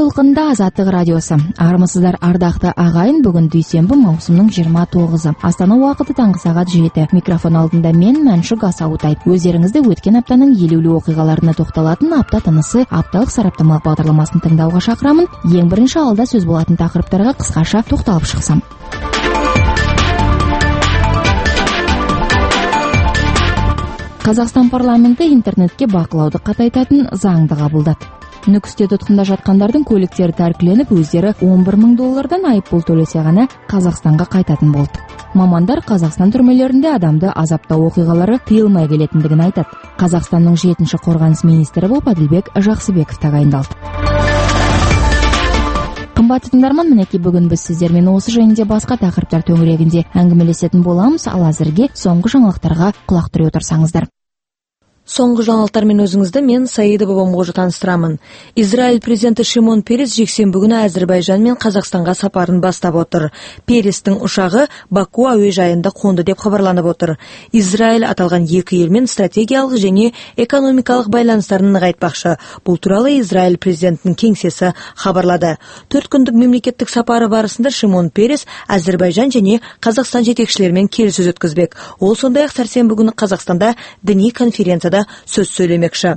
толқында Азаттық радиосы. Армысыздар ардақты ағайын, бүгін дүйсенбі маусымның 29-ы. Астана уақыты таңғы сағат 7. Микрофон алдында мен Мәншүк Асаутай. Өздеріңізді өткен аптаның елеулі оқиғаларына тоқталатын апта тынысы апталық сараптамалық бағдарламасын тыңдауға шақырамын. Ең бірінші алда сөз болатын тақырыптарға қысқаша тоқталып шықсам. Қазақстан парламенті интернетке бақылауды қатайтатын заңды қабылдады. Нүкісте тұтқында жатқандардың көліктері тәркіленіп, өздері $11,000 айыппұл төлесе ғана Қазақстанға қайтатын болды. Мамандар Қазақстан түрмелерінде адамды азаптау оқиғалары тыйылмай келетіндігін айтады. Қазақстанның 7-ші қорғаныс министрі болып Әділбек Жақсыбеков тағайындалды. Қымбатты тыңдарман, мінекей бүгін біз сіздермен осы жайында басқа тақырыптар төңірегінде әңгімелесетін боламыз, ал әзірге соңғы жаңалықтарға құлақ түре отырсаңыздар. Соңғы жаңалықтармен өзіңізді мен Саида Бабамғожа таныстырамын. Израиль президенті Шимон Перес жексенбі күні Әзірбайжан мен Қазақстанға сапарын бастап отыр. Перестің ұшағы Баку әуежайында қонды деп хабарланып отыр. Израиль аталған екі елмен стратегиялық және экономикалық байланыстарын нығайтпақшы. Бұл туралы Израиль президентінің кеңсесі хабарлады. 4 күндік мемлекеттік сапары барысында Шимон Перес Әзірбайжан және Қазақстан жетекшілерімен келіссөз өткізбек. Ол сондай-ақ сәрсенбі күні Қазақстанда діни конференцияда сөз сөйлемекші.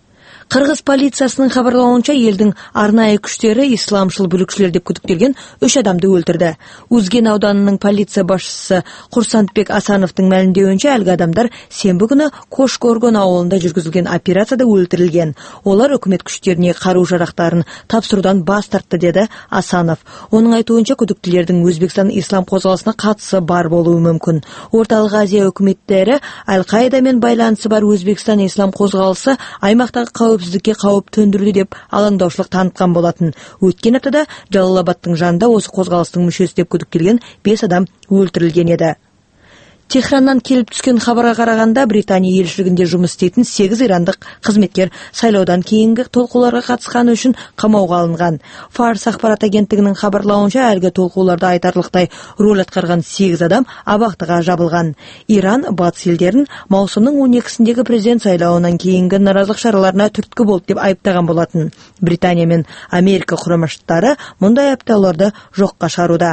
Қырғыз полициясының хабарлауынша елдің арнайы күштері исламшыл бүлікшілер деп күдіктелген 3 адамды өлтірді. Узген ауданының полиция басшысы Құрсантбек Асановтың мәлімдеуінше әлгі адамдар сенбі күні Қошқорған ауылында жүргізілген операцияда өлтірілген. Олар үкімет күштеріне қару-жарақтарын тапсырудан бас тартты, деді Асанов. Оның айтуынша күдіктілердің Өзбекстан ислам қозғалысына қатысы бар болуы мүмкін. Орталық Азия үкіметтері Аль-Қаидамен байланысы бар Өзбекстан ислам қозғалысы аймақтағы қауіпсіздікке қауіп төндіруде деп алаңдаушылық танытқан болатын. Өткен аптада Жалалабадтың жанында осы қозғалыстың мүшесі деп күдіктелген 5 адам өлтірілген еді. Техраннан келіп түскен хабарға қарағанда, Британия елшілігінде жұмыс істейтін 8 ирандық қызметкер сайлаудан кейінгі толқуларға қатысқаны үшін қамауға алынған. Фарс ақпарат агенттігінің хабарлауынша, әлгі толқуларда айтарлықтай рөл атқарған 8 адам абақтыға жабылған. Иран батыс елдерін маусымның 12-сіндегі президент сайлауынан кейінгі наразылық шараларына түрткі болды деп айыптаған болатын. Британия мен Америка құрама штаттары мұндай айыптауларды жоққа шығаруда.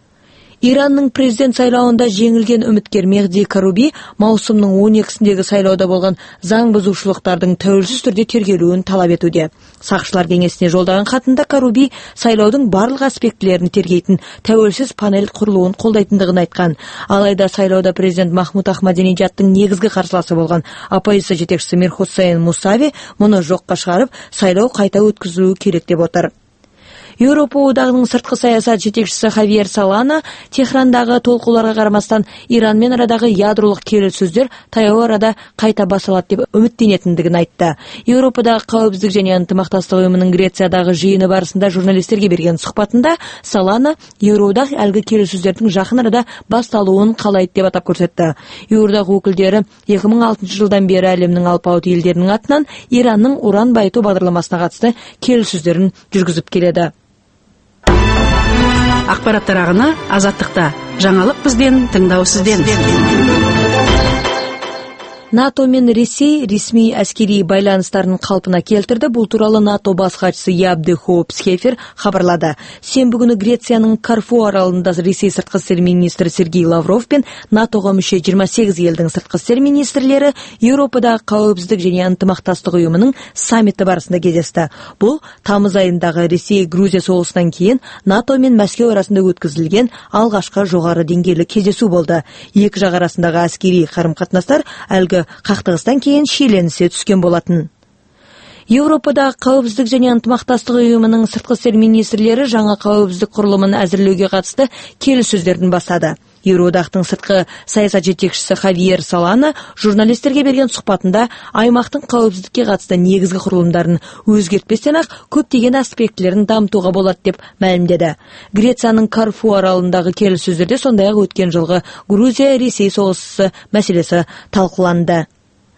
Иранның президент сайлауында жеңілген үміткер Мехди Каруби маусымның 12-сіндегі сайлауда болған заң бұзушылықтардың тәуелсіз түрде тергелуін талап етуде. Сақшылар кеңесіне жолдаған хатында Каруби сайлаудың барлық аспектілерін тергейтін тәуелсіз панель құрылуын қолдайтындығын айтқан. Алайда сайлауда президент Махмуд Ахмадинеджадтың негізгі қарсыласы болған оппозиция жетекшісі Мир Хусейн Мусави мұны жоққа шығарып, сайлау қайта өткізілуі керек деп отыр. Еуропа одағының сыртқы саясат жетекшісі Хавьер Солана Техрандағы толқуларға қарамастан Иранмен арадағы ядролық келіссөздер таяу арада қайта басталады деп үміттенетіндігін айтты. Еуропадағы қауіпсіздік және ынтымақтастық ұйымының Грециядағы жиыны барысында журналистерге берген сұхбатында Солана Еуроодақ әлгі келіссөздердің жақын арада басталуын қалайды деп атап көрсетті. Еуроодақ өкілдері 2006 жылдан бері әлемнің алпауыт елдерінің атынан Иранның уран байыту бағдарламасына қатысты келіссөздерін жүргізіп келеді. Ақпараттар ағыны Азаттықта. Жаңалық бізден, тыңдау сізден. НАТО мен Ресей ресми әскери байланыстарын қалпына келтірді. Бұл туралы НАТО бас хатшысы Ябды Хоуп Схефер хабарлады. Сенбі күні Грецияның Карфу аралында Ресей сыртқы істер министрі Сергей Лавров пен НАТОға мүше 28 елдің сыртқы істер министрлері Еуропадағы қауіпсіздік және ынтымақтастық ұйымының саммиті барысында кездесті. Бұл тамыз айындағы Ресей-Грузия соғысынан кейін НАТО мен Мәскеу арасында өткізілген алғашқы жоғары деңгейлі кездесу болды. Екі жақ арасындағы әскери қарым-қатынастар әлгі қақтығыстан кейін шиеленісе түскен болатын. Еуропадағы қауіпсіздік және ынтымақтастық ұйымының сыртқы істер министрлері жаңа қауіпсіздік құрылымын әзірлеуге қатысты келіссөздерін бастады. Еуроодақтың сыртқы саясат жетекшісі Хавьер Солана журналистерге берген сұхбатында аймақтың қауіпсіздікке қатысты негізгі құрылымдарын өзгертпестен-ақ көптеген аспектілерін дамытуға болады деп мәлімдеді. Грецияның Карфу аралындағы келіссөздерде сондай-ақ өткен жылғы Грузия-Ресей соғысы мәселесі талқыланды.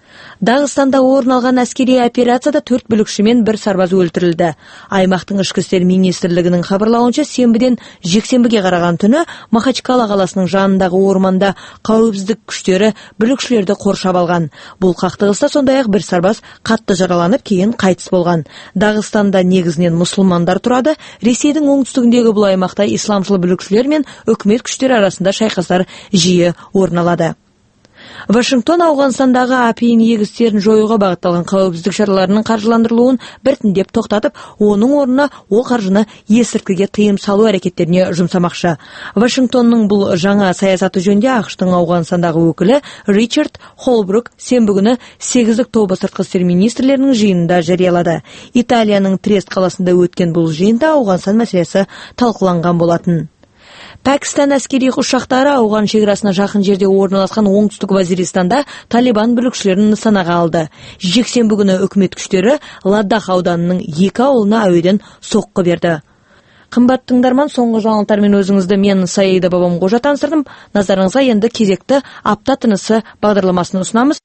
Дағыстанда орын алған әскери операцияда 4 бүлікші мен 1 сарбаз өлтірілді. Аймақтың ішкі істер министрлігінің хабарлауынша, сенбіден жексенбіге қараған түні Махачкала қаласының жанындағы орманда қауіпсіздік күштері бүлікшілерді қоршап алған. Бұл қақтығыста сондай-ақ 1 сарбаз қатты жараланып, кейін қайтыс болған. Дағыстанда негізінен мұсылмандар тұрады. Ресейдің оңтүстігіндегі бұл аймақта исламшыл бүлікшілер мен үкімет күштері арасында шайқастар жиі орын алады. Вашингтон Ауғанстандағы апиын егістерін жоюға бағытталған қауіпсіздік шараларының қаржыландырылуын біртіндеп тоқтатып, оның орнына ол қаржыны есірткіге тыйым салу әрекеттеріне жұмсамақшы. Вашингтонның бұл жаңа саясаты жөнінде ақш-тың Ауғанстандағы өкілі Ричард Холбрук сенбі күні 8-дік тобы сыртқы істер министрлерінің жиынында жариялады. Италияның Трест қаласында өткен бұл жиында Ауғанстан мәселесі талқыланған болатын. Пәкістан әскери ұшақтары Ауған шекарасына жақын жерде орналасқан оңтүстік Вазиристанда Талибан бүлікшілерін нысанаға алды. Жексенбі күні үкімет күштері Ладах ауданының 2 ауылына әуеден соққы берді. Қымбат тыңдарман, соңғы жаңалықтармен өзіңізді мен Саида Бабамғожа таныстырдым. Назарыңызға енді кезекті апта тынысы бағдарламасын ұсынамыз.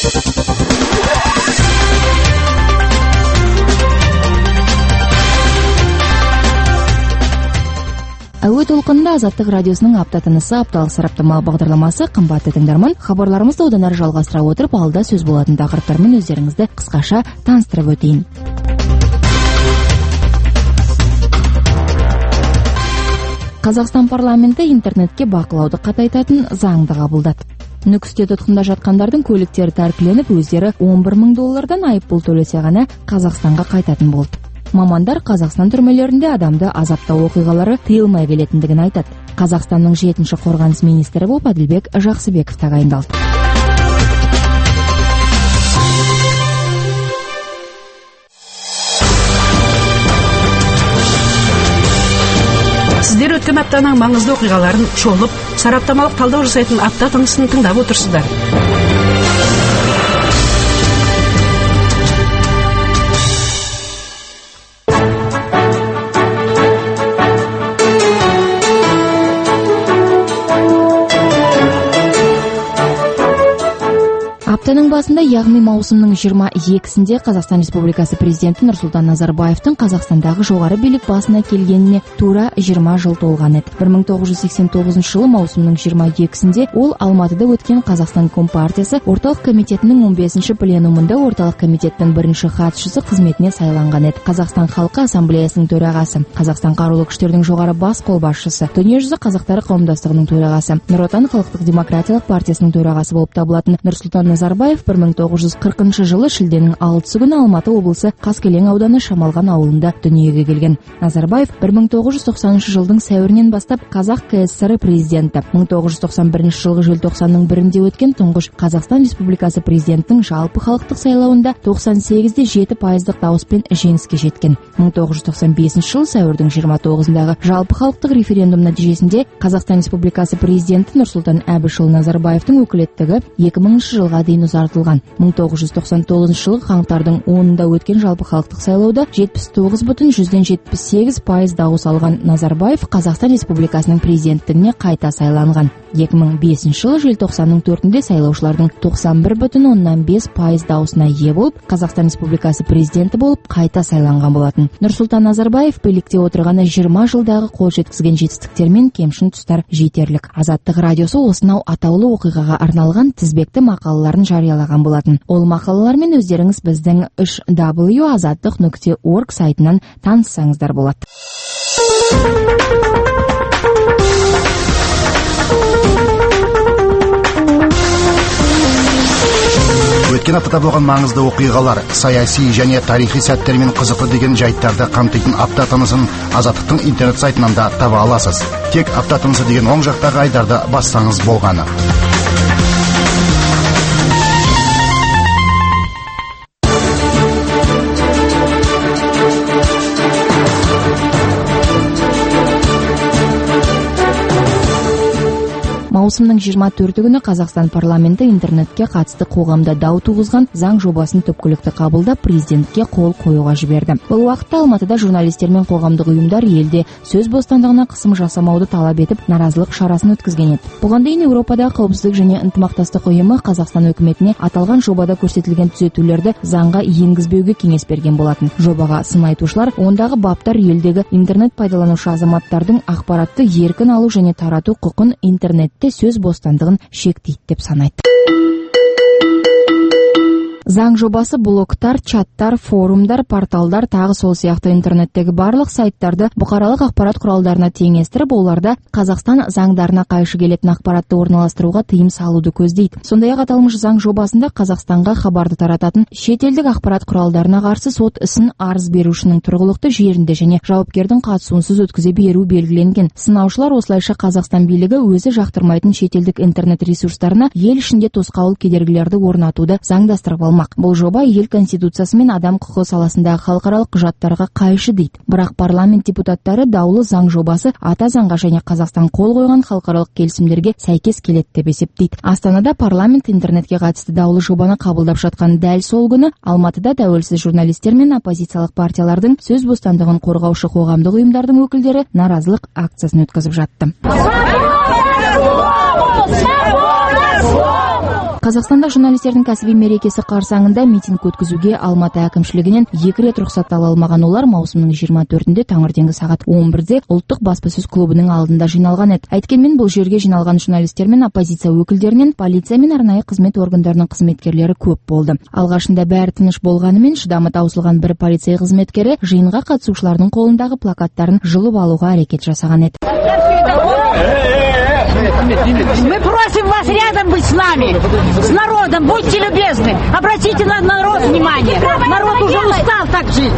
Әуе толқынында Азаттық радиосының апта тынысы апталық сараптама бағдарламасы. Қымбатты тыңдарман, хабарларымызды одан әрі жалғастыра отырып, алда сөз болатын тақырыптармен өздеріңізді қысқаша таныстырып өтейін. Қазақстан парламенті интернетке бақылауды қатайтатын заңды қабылдады. Нүкісте тұтқында жатқандардың көліктері тәркіленіп, өздері $11,000 айыппұл төлесе ғана Қазақстанға қайтатын болды. Мамандар Қазақстан түрмелерінде адамды азаптау оқиғалары тыйылмай келетіндігін айтады. Қазақстанның 7-ші қорғаныс министрі болып Әділбек Жақсыбеков тағайындалды. Сіздер өткен аптаның маңызды оқиғаларын шолып, сараптамалық талдау жасайтын апта тынысын тыңдап отырсыздар. Аптаның басында, яғни маусымның 22-сінде Қазақстан Республикасы президенті Нұрсұлтан Назарбаевтың Қазақстандағы жоғары билік басына келгеніне тура 20 жыл толған еді. 1989 жылы маусымның 22-сінде ол Алматыда өткен Қазақстан Компартиясы орталық комитетінің 15-ші пленумында орталық комитеттің бірінші хатшысы қызметіне сайланған еді. Қазақстан халқы ассамблеясының төрағасы, Қазақстан қарулы күштердің жоғары бас қолбасшысы, дүниежүзі қазақтары қауымдастығының төрағасы, Нұр Отан халықтық демократиялық партиясының төрағасы болып табылатын Нұрсұлтан Назарбаев 1940 жылы шілденің 6 күні Алматы облысы Қаскелең ауданы Шамалған ауылында дүниеге келген. Назарбаев 1990 жылдың сәуірінен бастап Қазақ КСР президенті. 1991 жылғы желтоқсанның 1-інде өткен тұңғыш Қазақстан Республикасы президентінің жалпы халықтық сайлауында 98,7% дауыспен жеңіске жеткен. 1995 жылы сәуірдің 29-дағы жалпы халықтық референдум нәтижесінде Қазақстан Республикасы президенті Нұрсұлтан Әбішұлы Назарбаевтың өкілеттігі 2000 жылға дейін ұзартылған. 1999 жылы қаңтардың 10-ында өткен жалпы халықтық сайлауда 79,78% дауыс алған Назарбаев Қазақстан Республикасының президенттігіне қайта сайланған. 2005 жылы желтоқсанның 4-інде сайлаушылардың 91,5% дауысына ие болып, Қазақстан Республикасы президенті болып қайта сайланған болатын. Нұрсұлтан Назарбаев билікте отырғаны 20 жылдағы қол жеткізген жетістіктер мен кемшін тұстар жетерлік. Азаттық радиосы осынау атаулы оқиғаға арналған тізбекті мақалаларын жариялаған болатын. Ол мақалалармен өздеріңіз біздің 3w.azаттық.org сайтынан таныссаңыздар болады. Өткен аптада болған маңызды оқиғалар, саяси және тарихи сәттермен қызықты деген жайттарды қамтитын апта тынысын Азаттықтың интернет сайтынан да таба аласыз. Тек апта тынысы деген оң жақтағы айдарды бассаңыз болғаны. Маусымның 24 күні Қазақстан парламенті интернетке қатысты қоғамда дау туғызған заң жобасын түпкілікті қабылдап президентке қол қоюға жіберді. Бұл уақытта Алматыда журналистер мен қоғамдық ұйымдар елде сөз бостандығына қысым жасамауды талап етіп, наразылық шарасын өткізген еді. Бұған дейін Еуропада қауіпсіздік және ынтымақтастық ұйымы Қазақстан үкіметіне аталған жобада көрсетілген түзетулерді заңға енгізбеуге кеңес берген болатын. Жобаға сын айтушылар, ондағы баптар елдегі интернет пайдаланушы азаматтардың ақпаратты еркін алу және тарату құқын, интернетте сөз бостандығын шектейді деп санайды. Заң жобасы блогтар, чаттар, форумдар, порталдар, тағы сол сияқты интернеттегі барлық сайттарды бұқаралық ақпарат құралдарына теңестіріп, оларда Қазақстан заңдарына қайшы келетін ақпаратты орналастыруға тыйым салуды көздейді. Сондай-ақ аталмыш заң жобасында Қазақстанға хабарды тарататын шетелдік ақпарат құралдарына қарсы сот ісін арыз берушінің тұрғылықты жерінде және жауапкердің қатысуынсыз өткізе беру белгіленген. Сынаушылар осылайша Қазақстан билігі өзі жақтырмайтын шетелдік интернет ресурстарына ел ішінде тосқауыл кедергілерді орнатуды заңдастырып алмақ. Бұл жоба ел конституциясы мен адам құқығы саласындағы халықаралық құжаттарға қайшы дейді. Бірақ парламент депутаттары даулы заң жобасы ата заңға және Қазақстан қол қойған халықаралық келісімдерге сәйкес келеді деп есептейді. Астанада парламент интернетке қатысты даулы жобаны қабылдап жатқан дәл сол күні Алматыда тәуелсіз журналистер мен оппозициялық партиялардың сөз бостандығын қорғаушы қоғамдық ұйымдардың өкілдері наразылық акциясын өткізіп жатты. Қазақстанда журналистердің кәсіби мерекесі қарсаңында митинг өткізуге Алматы әкімшілігінен 2 рет рұқсат ала алмаған олар маусымның 24-інде таңертеңгі сағат 11-де ұлттық баспасөз клубының алдында жиналған еді. Әйткенмен бұл жерге жиналған журналистер мен оппозиция өкілдерінен полиция мен арнайы қызмет органдарының қызметкерлері көп болды. Алғашында бәрі тыныш болғанымен шыдамы таусылған бір полиция қызметкері жиынға қатысушылардың қолындағы плакаттарын жұлып алуға әрекет жасаған еді. Мы просим вас рядом быть с нами, с народом, будьте любезны, обратите на народ внимание. Народ уже устал так жить.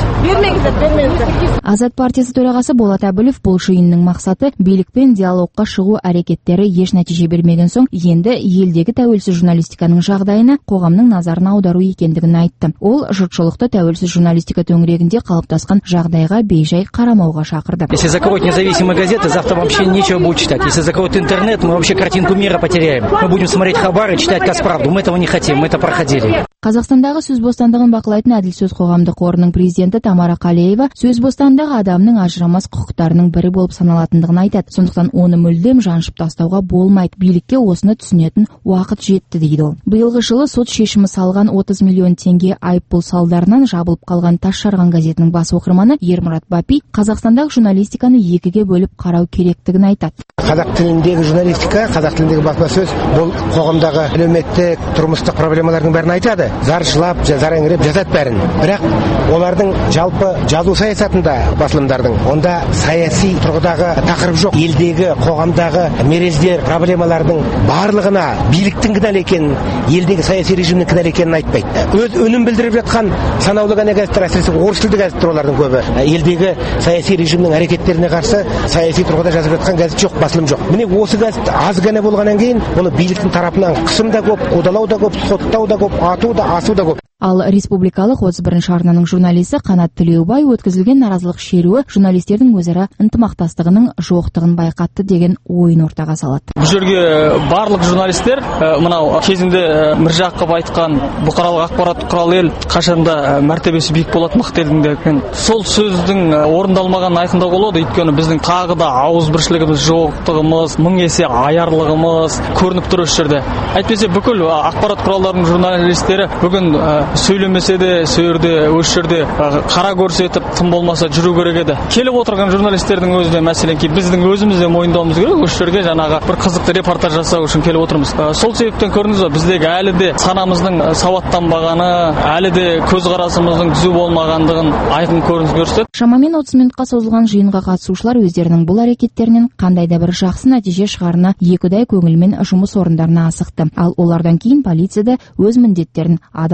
Азат партиясы төрағасы Болат Әбілов бұл жиынның мақсаты билікпен диалогқа шығу әрекеттері еш нәтиже бермеген соң, енді елдегі тәуелсіз журналистиканың жағдайына қоғамның назарын аудару екендігін айтты. Ол жұртшылықты тәуелсіз журналистика төңірегінде қалыптасқан жағдайға бейжай қарамауға шақырды. Если закроют независимые газеты, завтра вообще нечего будет читать. Если закроют интернет, мы вообще картинку мира потеряем. Мы будем смотреть хабары, читать Казправду. Мы этого не хотим, мы это проходили. Қазақстандағы сөз бостандығын бақылайтын Әділ сөз қоғамдық қорының президенті Тамара Қалеева сөз бостандығы адамның ажырамас құқықтарының бірі болып саналатындығын айтады. Сондықтан оны мүлдем жаншып тастауға болмайды. Билікке осыны түсінетін уақыт жетті дейді ол. Биылғы жылы сот шешімі салған 30 миллион теңге айыппұл салдарынан жабылып қалған Тас жарған газетінің бас оқырманы Ермұрат Бапи Қазақстандағы журналистиканы екіге бөліп қарау керектігін айтады. Қазақ тіліндегі журналистика, қазақ тіліндегі баспасөз бұл қоғамдағы әлеуметтік, тұрмыстық проблемалардың бәрін айтады. Заршылап, зареңіреп жазады бәрін. Бірақ олардың жалпы жазу саясатында басылымдардың онда саяси тұрғыдағы тақырып жоқ. Елдегі, қоғамдағы мерездер, проблемалардың барлығына биліктің кінәлі екенін, елдегі саяси режимнің кінәлі екенін айтпайды. Өз үнін білдіріп жатқан санаулы ғана газеттер, әсіресе орыс тілді газеттер олардың көбі. Елдегі саяси режимнің әрекеттеріне қарсы саяси тұрғыда жазып жатқан газет жоқ, басылым жоқ. Міне осы газет аз ғана болғаннан кейін, оны биліктің тарапынан қысым да көп, қудалау да көп, соттау да көп, ату да, асу да көп. Ал республикалық 31-ші арнаның журналисі Қанат Тілеубай өткізілген наразылық шеруі журналистердің өзара ынтымақтастығының жоқтығын байқатты деген ойын ортаға салады. Бұл жерге барлық журналистер мынау кезінде Міржақып айтқан бұқаралық ақпарат құралы ел қашанда мәртебесі биік болады мықты елдің деген. Сол сөздің орындалмағанын айқындауға болады. Өйткені біздің тағы да ауызбіршілігіміз, жоқтығымыз, мың есе аярлығымыз көрініп тұр осы жерде. Әйтпесе бүкіл ақпарат құралдарының журналистері бүгін сөйлемесе де, сөйерде, осы жерде қара көрсетіп, тым болмаса жүру керек еді. Келіп отырған журналистердің өзі де мәселен біздің өзіміз де мойындауымыз керек. Осы жерге жаңағы бір қызықты репортаж жасау үшін келіп отырмыз. Сол себептен көрдіңіз бе, біздегі әлі де санамыздың сауаттанбағаны, әлі де көзқарасымыздың түзу болмағандығын айқын көрініс көрсетеді. Шамамен 30 минутқа созылған жиынға қатысушылар өздерінің бұл әрекеттерінен қандай да бір жақсы нәтиже шығарына екідай көңілмен жұмыс орындарына асықты. Ал олардан кейін полицияда өз міндеттерін адал атқарған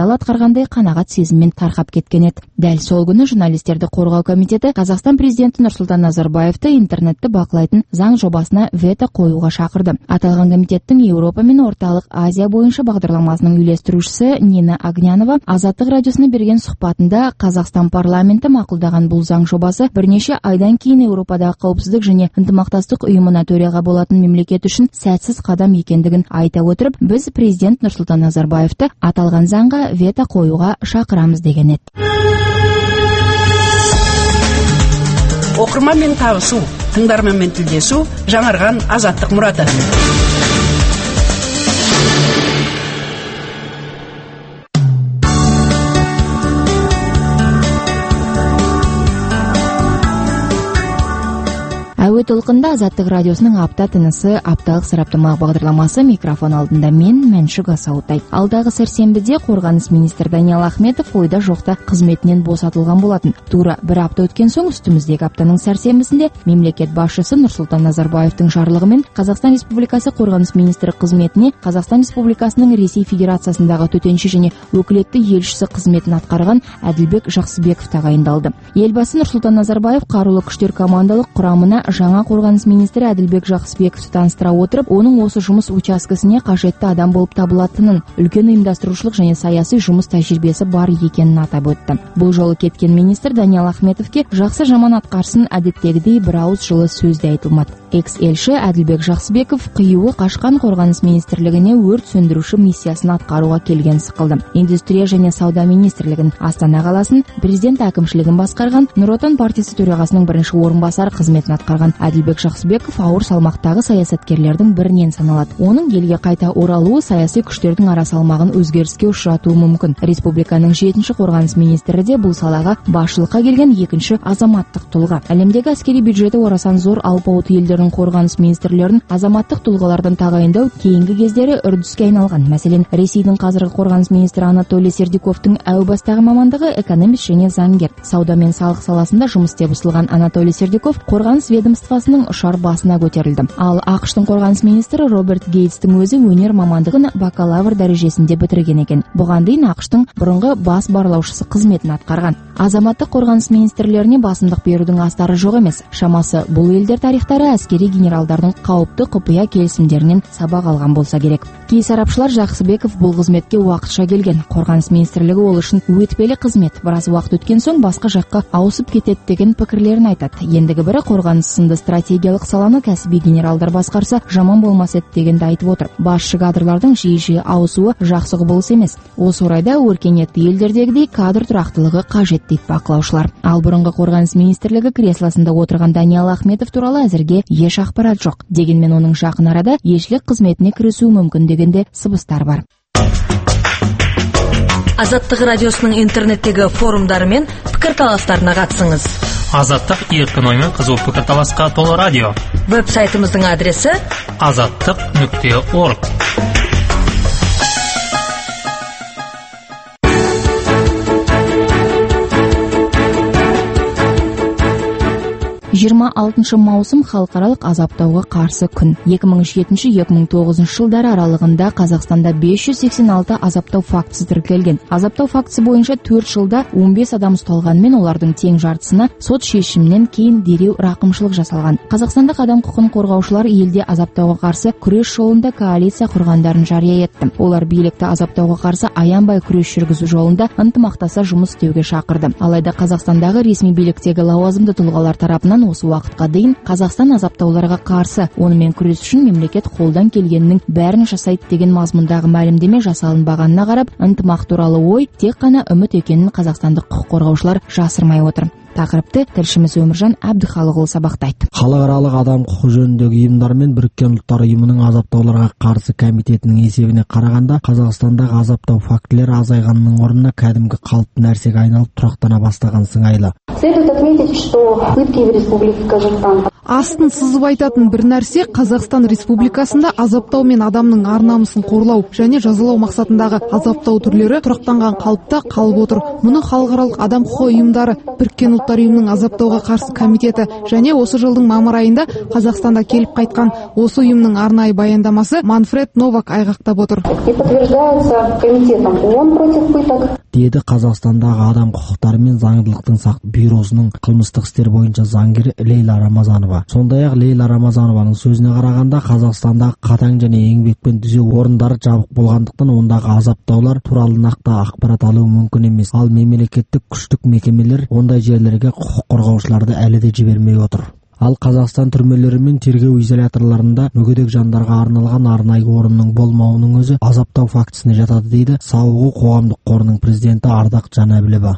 айтылмағандай қанағат сезіммен тарқап кеткен еді. Дәл сол күні журналистерді қорғау комитеті Қазақстан президенті Нұрсұлтан Назарбаевты интернетті бақылайтын заң жобасына вето қоюға шақырды. Аталған комитеттің Еуропа мен Орталық Азия бойынша бағдарламасының үйлестірушісі Нина Агнянова Азаттық радиосына берген сұхбатында Қазақстан парламенті мақұлдаған бұл заң жобасы бірнеше айдан кейін Еуропадағы қауіпсіздік және ынтымақтастық ұйымына төраға болатын мемлекет үшін сәтсіз қадам екендігін айта отырып, біз президент Нұрсұлтан Назарбаевты аталған заңға вето қоюға шақырамыз деген еді. Оқырманмен табысу, тыңдарманмен тілдесу жаңарған азаттық мұраты. Әуе толқында Азаттық радиосының апта тынысы апталық сараптамалық бағдарламасы, микрофон алдында мен Мәншүк Асаутай. Алдағы сәрсенбіде қорғаныс министрі Даниал Ахметов ойда жоқта қызметінен босатылған болатын. Тура бір апта өткен соң үстіміздегі аптаның сәрсенбісінде мемлекет басшысы Нұрсұлтан Назарбаевтың жарлығымен Қазақстан Республикасы қорғаныс министрі қызметіне Қазақстан Республикасының Ресей Федерациясындағы төтенше және өкілетті елшісі қызметін атқарған Әділбек Жақсыбеков тағайындалды. Елбасы Нұрсұлтан Назарбаев қарулы күштер командалық құрамына жаңа қорғаныс министрі Әділбек Жақсыбековті таныстыра отырып, оның осы жұмыс учаскесіне қажетті адам болып табылатынын, үлкен ұйымдастырушылық және саяси жұмыс тәжірибесі бар екенін атап өтті. Бұл жолы кеткен министр Даниал Ахметовке жақсы жаман атқарсын әдеттегідей бір ауыз жылы сөзде айтылмады. Экс-елші Әділбек Жақсыбеков қиюы қашқан қорғаныс министрлігіне өрт сөндіруші миссиясын атқаруға келген сықылды. Индустрия және сауда министрлігін, Астана қаласын, президент әкімшілігін басқарған, Нұр Отан партиясы төрағасының бірінші орынбасары қызметін атқарған Әділбек Жақсыбеков ауыр салмақтағы саясаткерлердің бірінен саналады. Оның елге қайта оралуы саяси күштердің ара салмағын өзгеріске ұшыратуы мүмкін. Республиканың 7-ші қорғаныс министрі де бұл салаға басшылыққа келген екінші азаматтық тұлға. Әлемдегі әскери бюджеті орасан зор алпауыт елдердің қорғаныс министрлерін азаматтық тұлғалардан тағайындау кейінгі кездері үрдіске айналған. Мәселен, Ресейдің қазіргі қорғаныс министрі Анатолий Сердюковтың әу бастағы мамандығы экономист және заңгер. Сауда мен салық саласында жұмыс істеп ысылған Анатолий Сердюков қорғаныс ведомствосының ұшар басына көтерілді. Ал ақш-тың қорғаныс министрі Роберт Гейтстің өзі өнер мамандығын бакалавр дәрежесінде бітірген екен. Бұған дейін ақш-тың бұрынғы бас барлаушысы қызметін атқарған. Азаматтық қорғаныс министрлеріне басымдық берудің астары жоқ емес. Шамасы бұл елдер тарихтары әскери генералдардың қауіпті құпия келісімдерінен сабақ алған болса керек. Кей сарапшылар Жақсыбеков бұл қызметке уақытша келген. Қорғаныс министрлігі ол үшін өтпелі қызмет. Біраз уақыт өткен соң басқа жаққа ауысып кетеді деген пікірлерін айтады. Ендігі бірі қорғаныс сынды стратегиялық саланы кәсіби генералдар басқарса жаман болмас еді дегенді айтып отыр. Басшы кадрлардың жиі-жиі ауысуы жақсы құбылыс емес. Осы орайда өркениетті елдердегідей кадр тұрақтылығы қажет дейді бақылаушылар. Ал бұрынғы қорғаныс министрлігі креслосында отырған Даниал Ахметов туралы әзірге еш ақпарат жоқ. Дегенмен оның жақын арада елшілік қызметіне кірісуі мүмкін дегенде сыбыстар бар. Азаттық радиосының интернеттегі форумдары мен пікірталастарына қатысыңыз. Азаттық еркін оймен қызу пікірталасқа толы радио. Веб-сайтымыздың адресі azаттық.org. 26 маусым халықаралық азаптауға қарсы күн. 2007-2009 жылдары аралығында Қазақстанда 586 азаптау фактісі тіркелген. Азаптау фактісі бойынша 4 жылда 15 адам ұсталғанмен олардың тең жартысына сот шешімінен кейін дереу рақымшылық жасалған. Қазақстандық адам құқығын қорғаушылар елде азаптауға қарсы күрес жолында коалиция құрғандарын жария етті. Олар билікті азаптауға қарсы аянбай күрес жүргізу жолында ынтымақтаса жұмыс істеуге шақырды. Алайда Қазақстандағы ресми биліктегі лауазымды тұлғалар тарапынан осы уақытқа дейін Қазақстан азаптауларға қарсы, онымен күрес үшін мемлекет қолдан келгеннің бәрін жасайды деген мазмұндағы мәлімдеме жасалынбағанына қарап, ынтымақ туралы ой тек қана үміт екенін қазақстандық құқық қорғаушылар жасырмай отыр. Тақырыпты тілшіміз Өміржан Әбдіхалықұлы сабақтайды. Халықаралық адам құқығы жөніндегі ұйымдар мен Біріккен Ұлттар ұйымының азаптауларға қарсы комитетінің есебіне қарағанда, Қазақстандағы азаптау фактілері азайғанның орнына кәдімгі қалыпты нәрсеге айналып тұрақтана бастаған сыңайлы. Астын сызып айтатын бір нәрсе, Қазақстан Республикасында азаптау мен адамның ар-намысын қорлау және жазалау мақсатындағы азаптау түрлері тұрақтанған қалыпта қалып отыр. Мұны халықаралық адам құқығы ұйымдары, Біріккен Ұлттар ұйымының азаптауға қарсы комитеті және осы жылдың мамыр айында Қазақстанда келіп қайтқан осы ұйымның арнайы баяндамасы Манфред Новак айғақтап отыр. деді Қазақстандағы адам құқықтары мен заңдылықтың сақ бюросының қылмыстық істер бойынша заңгері Лейла Рамазанова. Сондай-ақ Лейла Рамазанованың сөзіне қарағанда, Қазақстандағы қатаң және еңбекпен түзеу орындары жабық болғандықтан ондағы азаптаулар туралы нақты ақпарат алу мүмкін емес. Ал мемлекеттік күштік мекемелер ондай жерлерге құқық қорғаушыларды әлі де жібермей отыр. Ал Қазақстан түрмелері мен тергеу изоляторларында мүгедек жандарға арналған арнайы орынның болмауының өзі азаптау фактісіне жатады, дейді Сауығу қоғамдық қорының президенті Ардақ Жанәбілова.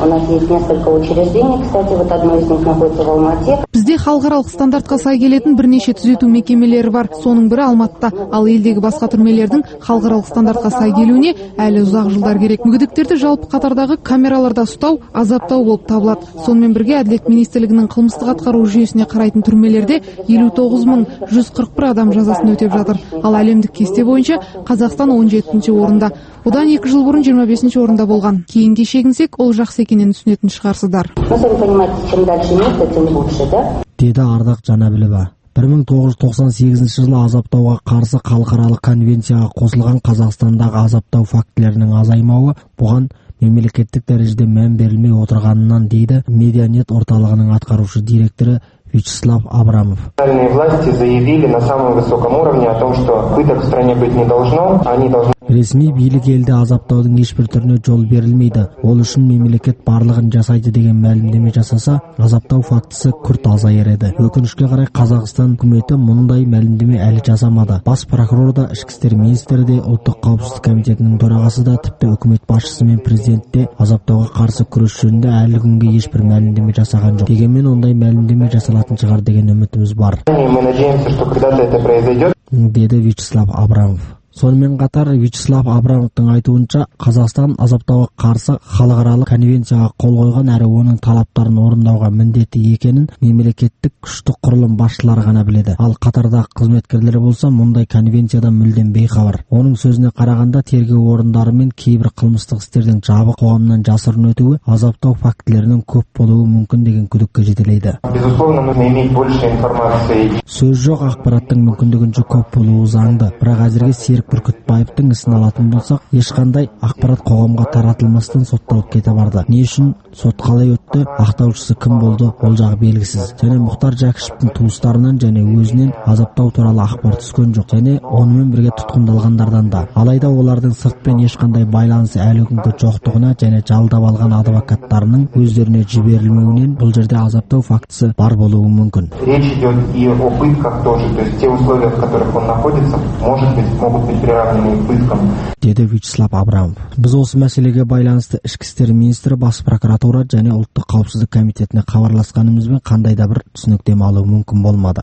Бізде халықаралық стандартқа сай келетін бірнеше түзету мекемелері бар. Соның бірі Алматыда. Ал елдегі басқа түрмелердің халықаралық стандартқа сай келуіне әлі ұзақ жылдар керек. Мүгедектерді жалпы қатардағы камераларда ұстау азаптау болып табылады. Сонымен бірге Әділет министрлігінің қылмыстық атқару жүйесіне қарайтын түрмелерде 59.141 адам жазасын өтеп жатыр. Ал әлемдік кесте бойынша Қазақстан 17-ші орында. Одан 2 жыл бұрын 25-ші орында болған. Кейінге шегінсек, ол жақсы екенін түсінетін шығарсыздар. Деді Ардақ Жанәбілова. 1998 жылы азаптауға қарсы халықаралық конвенцияға қосылған Қазақстандағы азаптау фактілерінің азаймауы бұған мемлекеттік дәрежеде мән берілмей отырғанынан, дейді Медианет орталығының атқарушы директоры Вячеслав Абрамов. Власти заявили на самом высоком уровне о том, что пыток в стране быть не должно, они должны... Ресми билік елде азаптаудың ешбір түріне жол берілмейді. Ол үшін мемлекет барлығын жасайды деген мәлімдеме жасаса, азаптау фактісі күрт азайар еді. Өкінішке қарай Қазақстан үкіметі мұндай мәлімдеме әлі жасамады. Бас прокурор да, ішкі істер министрі де, ұлттық қауіпсіздік комитетінің төрағасы да, тіпті үкімет басшысы мен президент те азаптауға қарсы күрес жөнінде әлі күнге ешбір мәлімдеме жасаған жоқ. Дегенмен ондай мәлімдеме жасалатын шығар деген үмітіміз бар, деді Вячеслав Абрамов. Сонымен қатар Вячеслав Абрамовтың айтуынша, Қазақстан азаптауға қарсы халықаралық конвенцияға қол қойған әрі оның талаптарын орындауға міндетті екенін мемлекеттік күштік құрылым басшылары ғана біледі. Ал қатардағы қызметкерлері болса, мұндай конвенциядан мүлдем бейхабар. Оның сөзіне қарағанда, тергеу орындары мен кейбір қылмыстық істердің жабық қоғамнан жасырын өтуі азаптау фактілерінің көп болуы мүмкін деген күдікке жетелейді. Сөз жоқ, ақпараттың мүмкіндігінше көп болуы заңды, бірақ әзірге Серік Бүркітбаевтың ісін алатын болсақ, ешқандай ақпарат қоғамға таратылмастан сотталып кете барды. Не үшін, сот қалай өтті, ақтаушысы кім болды, ол жағы белгісіз. Және Мұхтар Жәкішевтің туыстарынан және өзінен азаптау туралы ақпар түскен жоқ, және онымен бірге тұтқындалғандардан да. Алайда олардың сыртпен ешқандай байланысы әлі күнге жоқтығына және жалдап алған адвокаттарының өздеріне жіберілмеуінен бұл жерде азаптау фактісі бар болуы мүмкін. Речь идет и о пытках тоже, то есть те условия, в которых он находится, могут быть приравнены к пыткам, деді Вячеслав Абрамов. Біз осы мәселеге байланысты ішкі істер министрі, бас прокуратура және ұлттық қауіпсіздік комитетіне хабарласқанымызбен қандай да бір түсініктеме алу мүмкін болмады.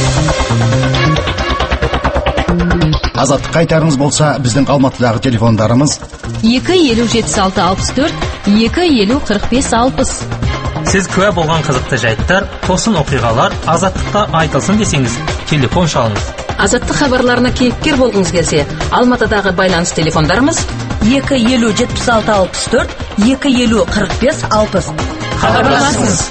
Азаттыққа айтарыңыз болса, біздің Алматыдағы телефондарымыз 2-50-76-64, 2-50-45-60. Сіз куә болған қызықты жайттар, тосын оқиғалар Азаттықта айтылсын десеңіз, телефон шалыңыз. Азаттық хабарларына кейіпкер болғыңыз келсе, Алматыдағы байланыс телефондарымыз 2-50-76-64, 2-50-45-60. Хабарласыңыз.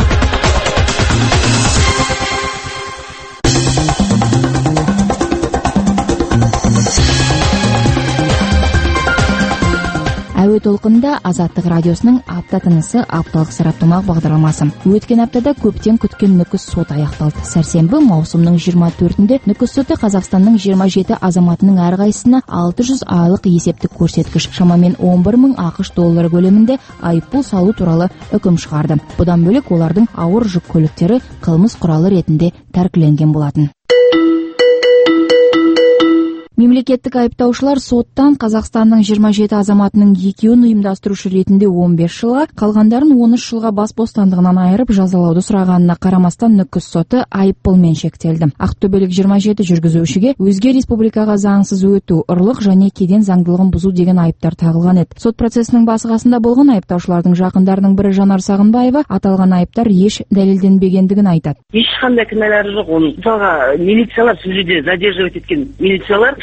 Әуе толқында Азаттық радиосының апта тынысы апталық сараптамалық бағдарламасы. Өткен аптада көптен күткен нүкіс сот аяқталды. Сәрсенбі маусымның 24-інде нүкіс соты Қазақстанның 27 азаматының әрқайсысына 600 айлық есептік көрсеткіш, шамамен 11.000 ақш доллары көлемінде айыппұл салу туралы үкім шығарды. Бұдан бөлек олардың ауыр жүк көліктері қылмыс құралы ретінде тәркіленген болатын. Мемлекеттік айыптаушылар соттан Қазақстанның 27 азаматының екеуін ұйымдастырушы ретінде 15 жылға, қалғандарын 13 жылға бас бостандығынан айырып жазалауды сұрағанына қарамастан нүкіс соты айыппұлмен шектелді. Ақтөбелік 27 жүргізушіге өзге республикаға заңсыз өту, ұрлық және кеден заңдылығын бұзу деген айыптар тағылған еді. Сот процесінің басы-қасында болған айыптаушылардың жақындарының бірі Жанар Сағынбаева аталған айыптар еш дәлелденбегендігін айтады. Ешқандай кінәлары жоқ. Мысалға милициялар, сол жерде задерживать еткен милициялар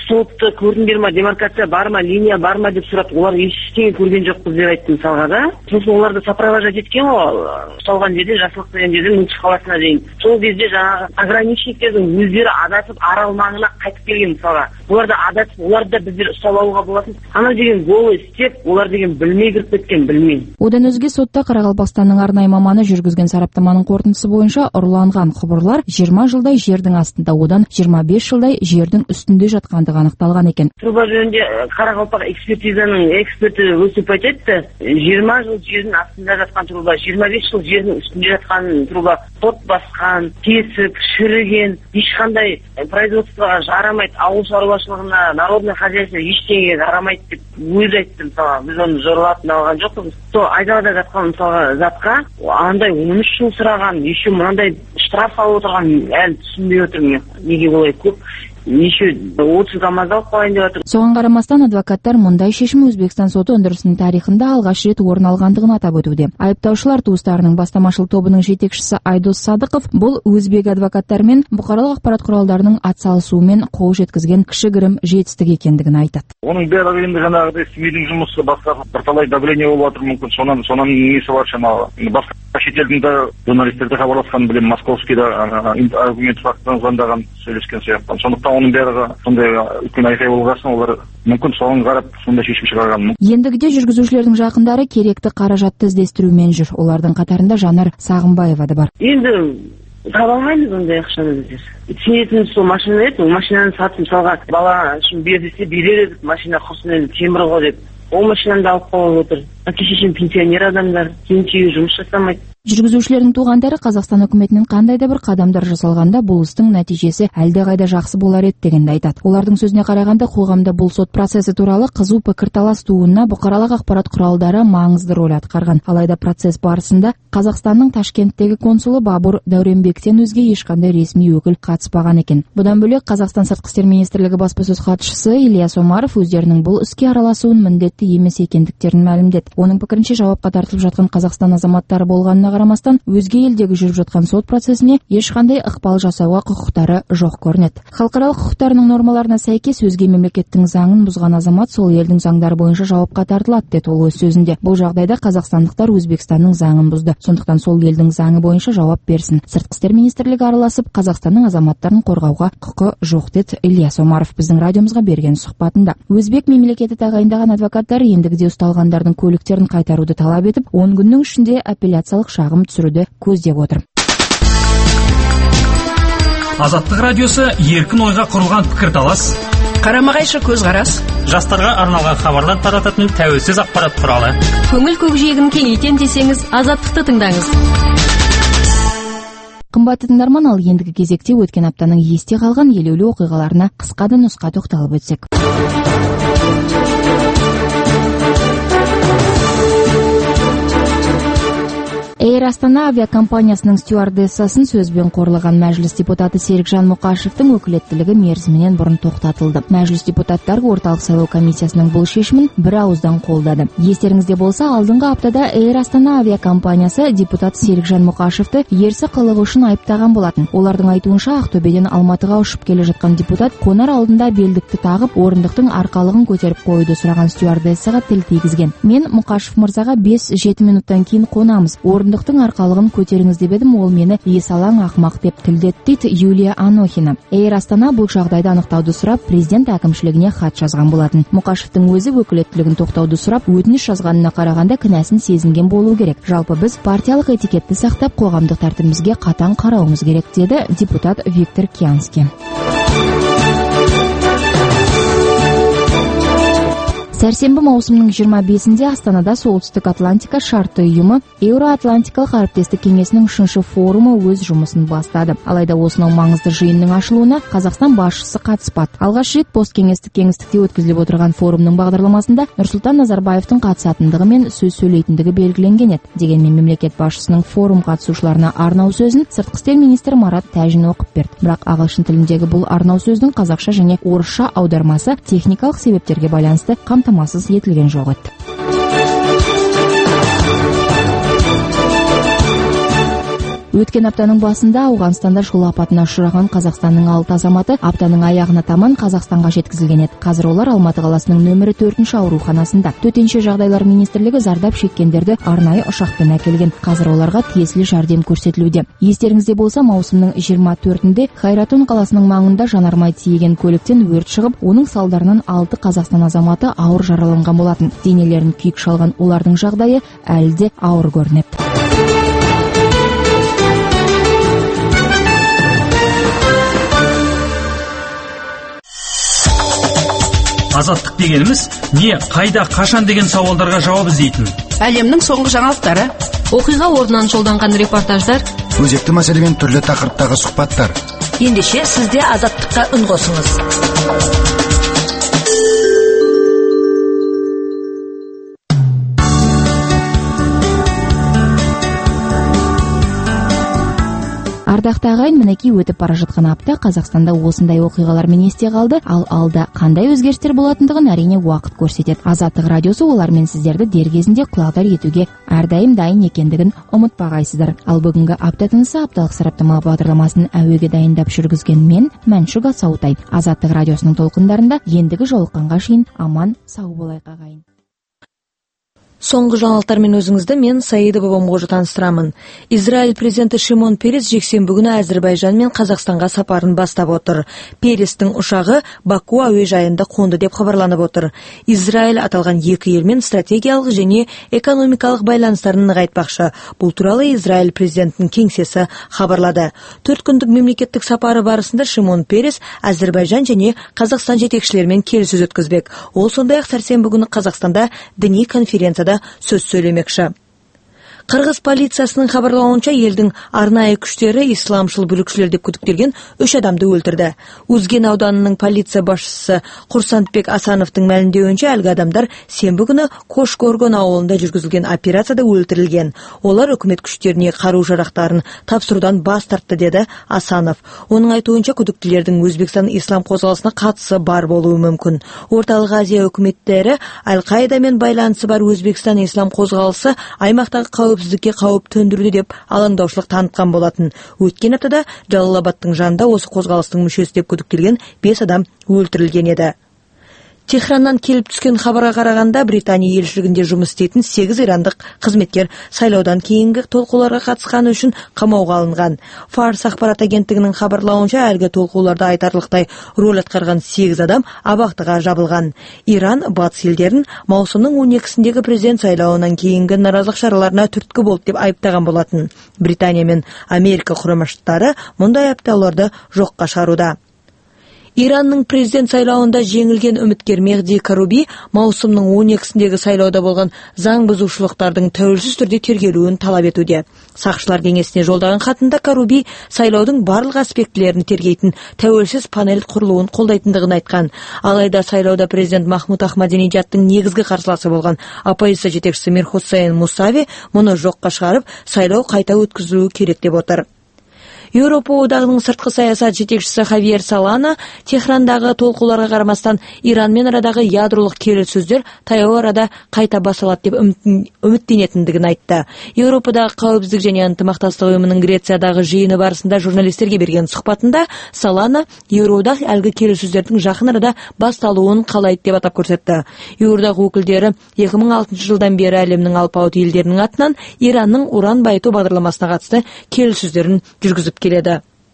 сотты көрдіңдер ма, демаркация бар ма, линия бар ма деп сұрады. Олар ештеңе көрген жоқпыз деп айтты мысалға да. Сосын оларды сопровождать еткен ғой, ұсталған жерде, Жақсылық деген жерден Мыңшық қаласына дейін. Сол кезде жаңағы ограничниктердің өздері адасып арал маңына қайтып келген мысалға. Олар да адасып, оларды да біздер ұстап алуға болатын. Ана деген голый істеп, олар деген білмей кіріп кеткен, білмей. Одан өзге сотта Қарақалпақстанның арнайы маманы жүргізген сараптаманың қорытындысы бойынша ұрланған құбырлар 20 жылдай жердің астында, одан 25 жылдай жердің үстінде жатқандығы анықталған екен. Труба жөнінде Қарақалпақ экспертизаның эксперті өсіп айтты, 20 жыл жердің астында жатқан труба, 25 жыл жердің үстінде жатқан труба, тот басқан, тесік, шіріген, ешқандай производствоға жарамайды, ауыл шаруашылығына, народный хозяйствоға ештеңеге жарамайды деп өзі айтты мысалға. Біз оны зорлатып алған жоқпыз. То айдалада жатқан мысалға затқа андай 13 жыл сұраған, еще мынандай штраф алып отырған әлі түсінбей отырмын. Неге олай көп? Еще 30 рамазал қалайын деп отыр. Соған қарамастан адвокаттар мұндай шешім Өзбекстан соты өндірісінің тарихында алғаш рет орын алғандығын атап өтуде. Айыптаушылар туыстарының бастамашыл тобының жетекшісі Айдос Садықов бұл өзбек адвокаттар мен бұқаралық ақпарат құралдарының атсалысуымен қол жеткізген кішігірім жетістік екендігін айтады. Оның бәрі енді жаңағыдай семейдің жұмысы, басқа бірталай давление болып жатыр, мүмкін сонан несі бар жаңағы. Басқа шетелдің журналистерді хабарласқан білем, московскийда аргумент фактын звондаған, сөйлескен сияқты. Сондықтан оның бәрі сондай үлкен айқай болғасын, олар мүмкін соған қарап сондай шешім шығарған. Ендігіде жүргізушілердің жақындары керекті қаражатты іздестірумен жүр. Олардың қатарында Жанар Сағымбаева да бар. Енді таба алмаймыз ондай ақшаны біздер. Сенетіміз сол машина еді, ол машинаны сатып мысалға бала үшін бердесе берер едік, машина құрсын енді темір ғой деп. Ол машинаны да алып қалып отыр. Әке-шешем пенсионер адамдар, келіншегі жұмыс жасамайды. Жүргізушілердің туғандары Қазақстан үкіметінің қандай да бір қадамдар жасалғанда бұл істің нәтижесі әлдеқайда жақсы болар еді дегенді айтады. Олардың сөзіне қарағанда қоғамда бұл сот процесі туралы қызу пікірталас туындауына бұқаралық ақпарат құралдары маңызды рөл атқарған. Алайда процесс барысында Қазақстанның Ташкенттегі консулы Бабур Дәуренбектен өзге ешқандай ресми өкіл қатыспаған екен. Бұдан бөлек Қазақстан Сыртқы істер министрлігі баспасөз хатшысы Ильяс Омаров өздерінің бұл іске араласуын міндетті емес екендіктерін мәлімдеді. Оның пікірінше жауапқа тартылып жатқан Қазақстан азаматтары болғанына қарамастан өзге елдегі жүріп жатқан сот процесіне ешқандай ықпал жасауға құқықтары жоқ көрінеді. Халықаралық құқықтарының нормаларына сәйкес өзге мемлекеттің заңын бұзған азамат сол елдің заңдары бойынша жауапқа тартылады деді ол өз сөзінде. Бұл жағдайда қазақстандықтар Өзбекстанның заңын бұзды. Сондықтан сол елдің заңы бойынша жауап берсін. Сыртқы істер министрлігі араласып, Қазақстанның азаматтарын қорғауға құқы жоқ деді Ильяс Омаров біздің радиомызға берген сұхбатында. Өзбек мемлекеті тағайындаған адвокаттар ендігіде ұсталғандардың көліктерін қайтаруды талап етіп, 10 күннің ішінде апелляциялық шағым түсіруді көздеп отыр. Азаттық радиосы еркін ойға құрылған пікірталас, қарама-қайшы көзқарас, жастарға арналған хабарлар тарататын тәуелсіз ақпарат құралы. Көңіл көкжиегін кеңейтем десеңіз, Азаттықты тыңдаңыз. Қымбатты тыңдарман, ал ендігі кезекте өткен аптаның есте қалған елеулі оқиғаларына қысқа да нұсқа тоқталып өтсек. Эйр Астана авиакомпаниясының стюардессасын сөзбен қорлаған мәжіліс депутаты Серікжан Мұқашевтың өкілеттілігі мерзімінен бұрын тоқтатылды. Мәжіліс депутаттары орталық сайлау комиссиясының бұл шешімін бір ауыздан қолдады. Естеріңізде болса, алдыңғы аптада Эйр Астана авиакомпаниясы депутат Серікжан Мұқашевты ерсі қылығы үшін айыптаған болатын. Олардың айтуынша, Ақтөбеден Алматыға ұшып келе жатқан депутат қонар алдында белдікті тағып, орындықтың арқалығын көтеріп қоюды сұраған стюардессаға тіл тигізген. Мен Мұқашев мырзаға 5-7 минуттан кейін қонамыз. Орындықтың арқалығын көтеріңіз деп едім, ол мені есалаң ақмақ деп тілдетті дейді Юлия Анохина. Эйр Астана бұл жағдайды анықтауды сұрап, президент әкімшілігіне хат жазған болатын. Мұқашевтың өзі өкілеттілігін тоқтауды сұрап, өтініш жазғанына қарағанда кінәсін сезінген болу керек. Жалпы біз партиялық этикетті сақтап, қоғамдық тәртібімізге қатаң қарауымыз керек, деді депутат Виктор Кианский. Сәрсенбі маусымның 25-інде Астанада Солтүстік Атлантика шартты ұйымы Еуроатлантикалық әріптестік кеңесінің 3-ші форумы өз жұмысын бастады. Алайда осынау маңызды жиынның ашылуына Қазақстан басшысы қатыспады. Алғаш рет посткеңестік кеңістікте өткізіліп отырған форумның бағдарламасында Нұрсұлтан Назарбаевтың қатысатындығы мен сөз сөйлейтіндігі белгіленген еді. Дегенмен мемлекет басшысының форум қатысушыларына арнау сөзін сыртқы істер министрі Марат Тәжин оқып берді. Бірақ ағылшын тіліндегі бұл арнау сөздің қазақша және орысша аудармасы техникалық себептерге байланысты қамтамасыз етілген жоқ еді. Өткен аптаның басында Ауғанстанда жол апатына ұшыраған Қазақстанның 6 азаматы аптаның аяғына таман Қазақстанға жеткізілген еді. Қазір олар Алматы қаласының нөмірі 4-ші ауруханасында. Төтенше жағдайлар министрлігі зардап шеккендерді арнайы ұшақпен әкелген. Қазір оларға тиесілі жәрдем көрсетілуде. Естеріңізде болса, маусымның 24-інде Хайратун қаласының маңында жанармай тиеген көліктен өрт шығып, оның салдарынан 6 Қазақстан азаматы ауыр жараланған болатын. Денелерін күйік шалған олардың жағдайы әлі де ауыр көрінеді. Азаттық дегеніміз не, қайда, қашан деген сауалдарға жауап іздейтін. Әлемнің соңғы жаңалықтары, оқиға орнынан жолданған репортаждар, өзекті мәселемен түрлі тақырыптағы сұхбаттар. Ендеше сізде азаттыққа үн қосыңыз. Ардақты ағайын, мінекей өтіп бара жатқан апта Қазақстанда осындай оқиғалармен есте қалды, ал алда қандай өзгерістер болатындығын әрине уақыт көрсетеді. Азаттық радиосы олармен сіздерді дер кезінде құлағдар етуге әрдайым дайын екендігін ұмытпағайсыздар. Ал бүгінгі апта тынысы апталық сараптама бағдарламасын әуеге дайындап жүргізген мен Мәншүк Асаутай. Азаттық радиосының толқындарында ендігі жолыққанға шейін аман сау болайық ағайын. Соңғы жаңалықтармен өзіңізді мен Саида Бабамғожа таныстырамын. Израиль президенті Шимон Перес жексенбі күні Әзербайжан мен Қазақстанға сапарын бастап отыр. Перестің ұшағы Баку әуежайында қонды деп хабарланып отыр. Израиль аталған екі елмен стратегиялық және экономикалық байланыстарын нығайтпақшы. Бұл туралы Израиль президентінің кеңсесі хабарлады. 4 күндік мемлекеттік сапары барысында Шимон Перес Әзербайжан және Қазақстан жетекшілерімен келіссөз өткізбек. Ол сондай-ақ сәрсенбі күні Қазақстанда діни конференцияда сөз сөйлемекші. Қырғыз полициясының хабарлауынша, елдің арнайы күштері исламшыл бүлікшілер деп күдіктелген 3 адамды өлтірді. Узген ауданының полиция басшысы Құрсантбек Асановтың мәлімдеуінше, әлгі адамдар сенбі күні Қошқорған ауылында жүргізілген операцияда өлтірілген. Олар үкімет күштеріне қару-жарақтарын тапсырудан бас тартты, деді Асанов. Оның айтуынша, күдіктілердің Өзбекстан ислам қозғалысына қатысы бар болуы мүмкін. Орталық Азия үкіметтері Аль-Қаидамен байланысы бар Өзбекстан ислам қозғалысы аймақтағы қауіпсіздікке қауіп төндіруде деп алаңдаушылық танытқан болатын. Өткен аптада Жалалабадтың жанында осы қозғалыстың мүшесі деп күдіктелген 5 адам өлтірілген еді. Техраннан келіп түскен хабарға қарағанда, Британия елшілігінде жұмыс істейтін 8 ирандық қызметкер сайлаудан кейінгі толқуларға қатысқаны үшін қамауға алынған. Фарс ақпарат агенттігінің хабарлауынша, әлгі толқуларда айтарлықтай рөл атқарған 8 адам абақтыға жабылған. Иран батыс елдерін маусымның 12-сіндегі президент сайлауынан кейінгі наразылық шараларына түрткі болды деп айыптаған болатын. Британия мен Америка Құрама Штаттары мұндай айыптауларды жоққа шығаруда. Иранның президент сайлауында жеңілген үміткер Мехди Каруби маусымның 12-сіндегі сайлауда болған заң бұзушылықтардың тәуелсіз түрде тергелуін талап етуде. Сақшылар кеңесіне жолдаған хатында Каруби сайлаудың барлық аспектілерін тергейтін тәуелсіз панель құрылуын қолдайтындығын айтқан. Алайда сайлауда президент Махмуд Ахмадинеджадтың негізгі қарсыласы болған оппозиция жетекшісі Мир Хусейн Мусави мұны жоққа шығарып, сайлау қайта өткізілуі керек деп отыр. Еуропа одағының сыртқы саясат жетекшісі Хавьер Солана Техрандағы толқуларға қарамастан Иранмен арадағы ядролық келіссөздер таяу арада қайта басталады деп үміттенетіндігін айтты. Еуропадағы қауіпсіздік және ынтымақтастық ұйымының Грециядағы жиыны барысында журналистерге берген сұхбатында Солана Еуроодақ әлгі келіссөздердің жақын арада басталуын қалайды деп атап көрсетті. Еуроодақ өкілдері 2006 жылдан бері әлемнің алпауыт елдерінің атынан Иранның уран байыту бағдарламасына қатысты келіссөздерін жүргізіп келеді.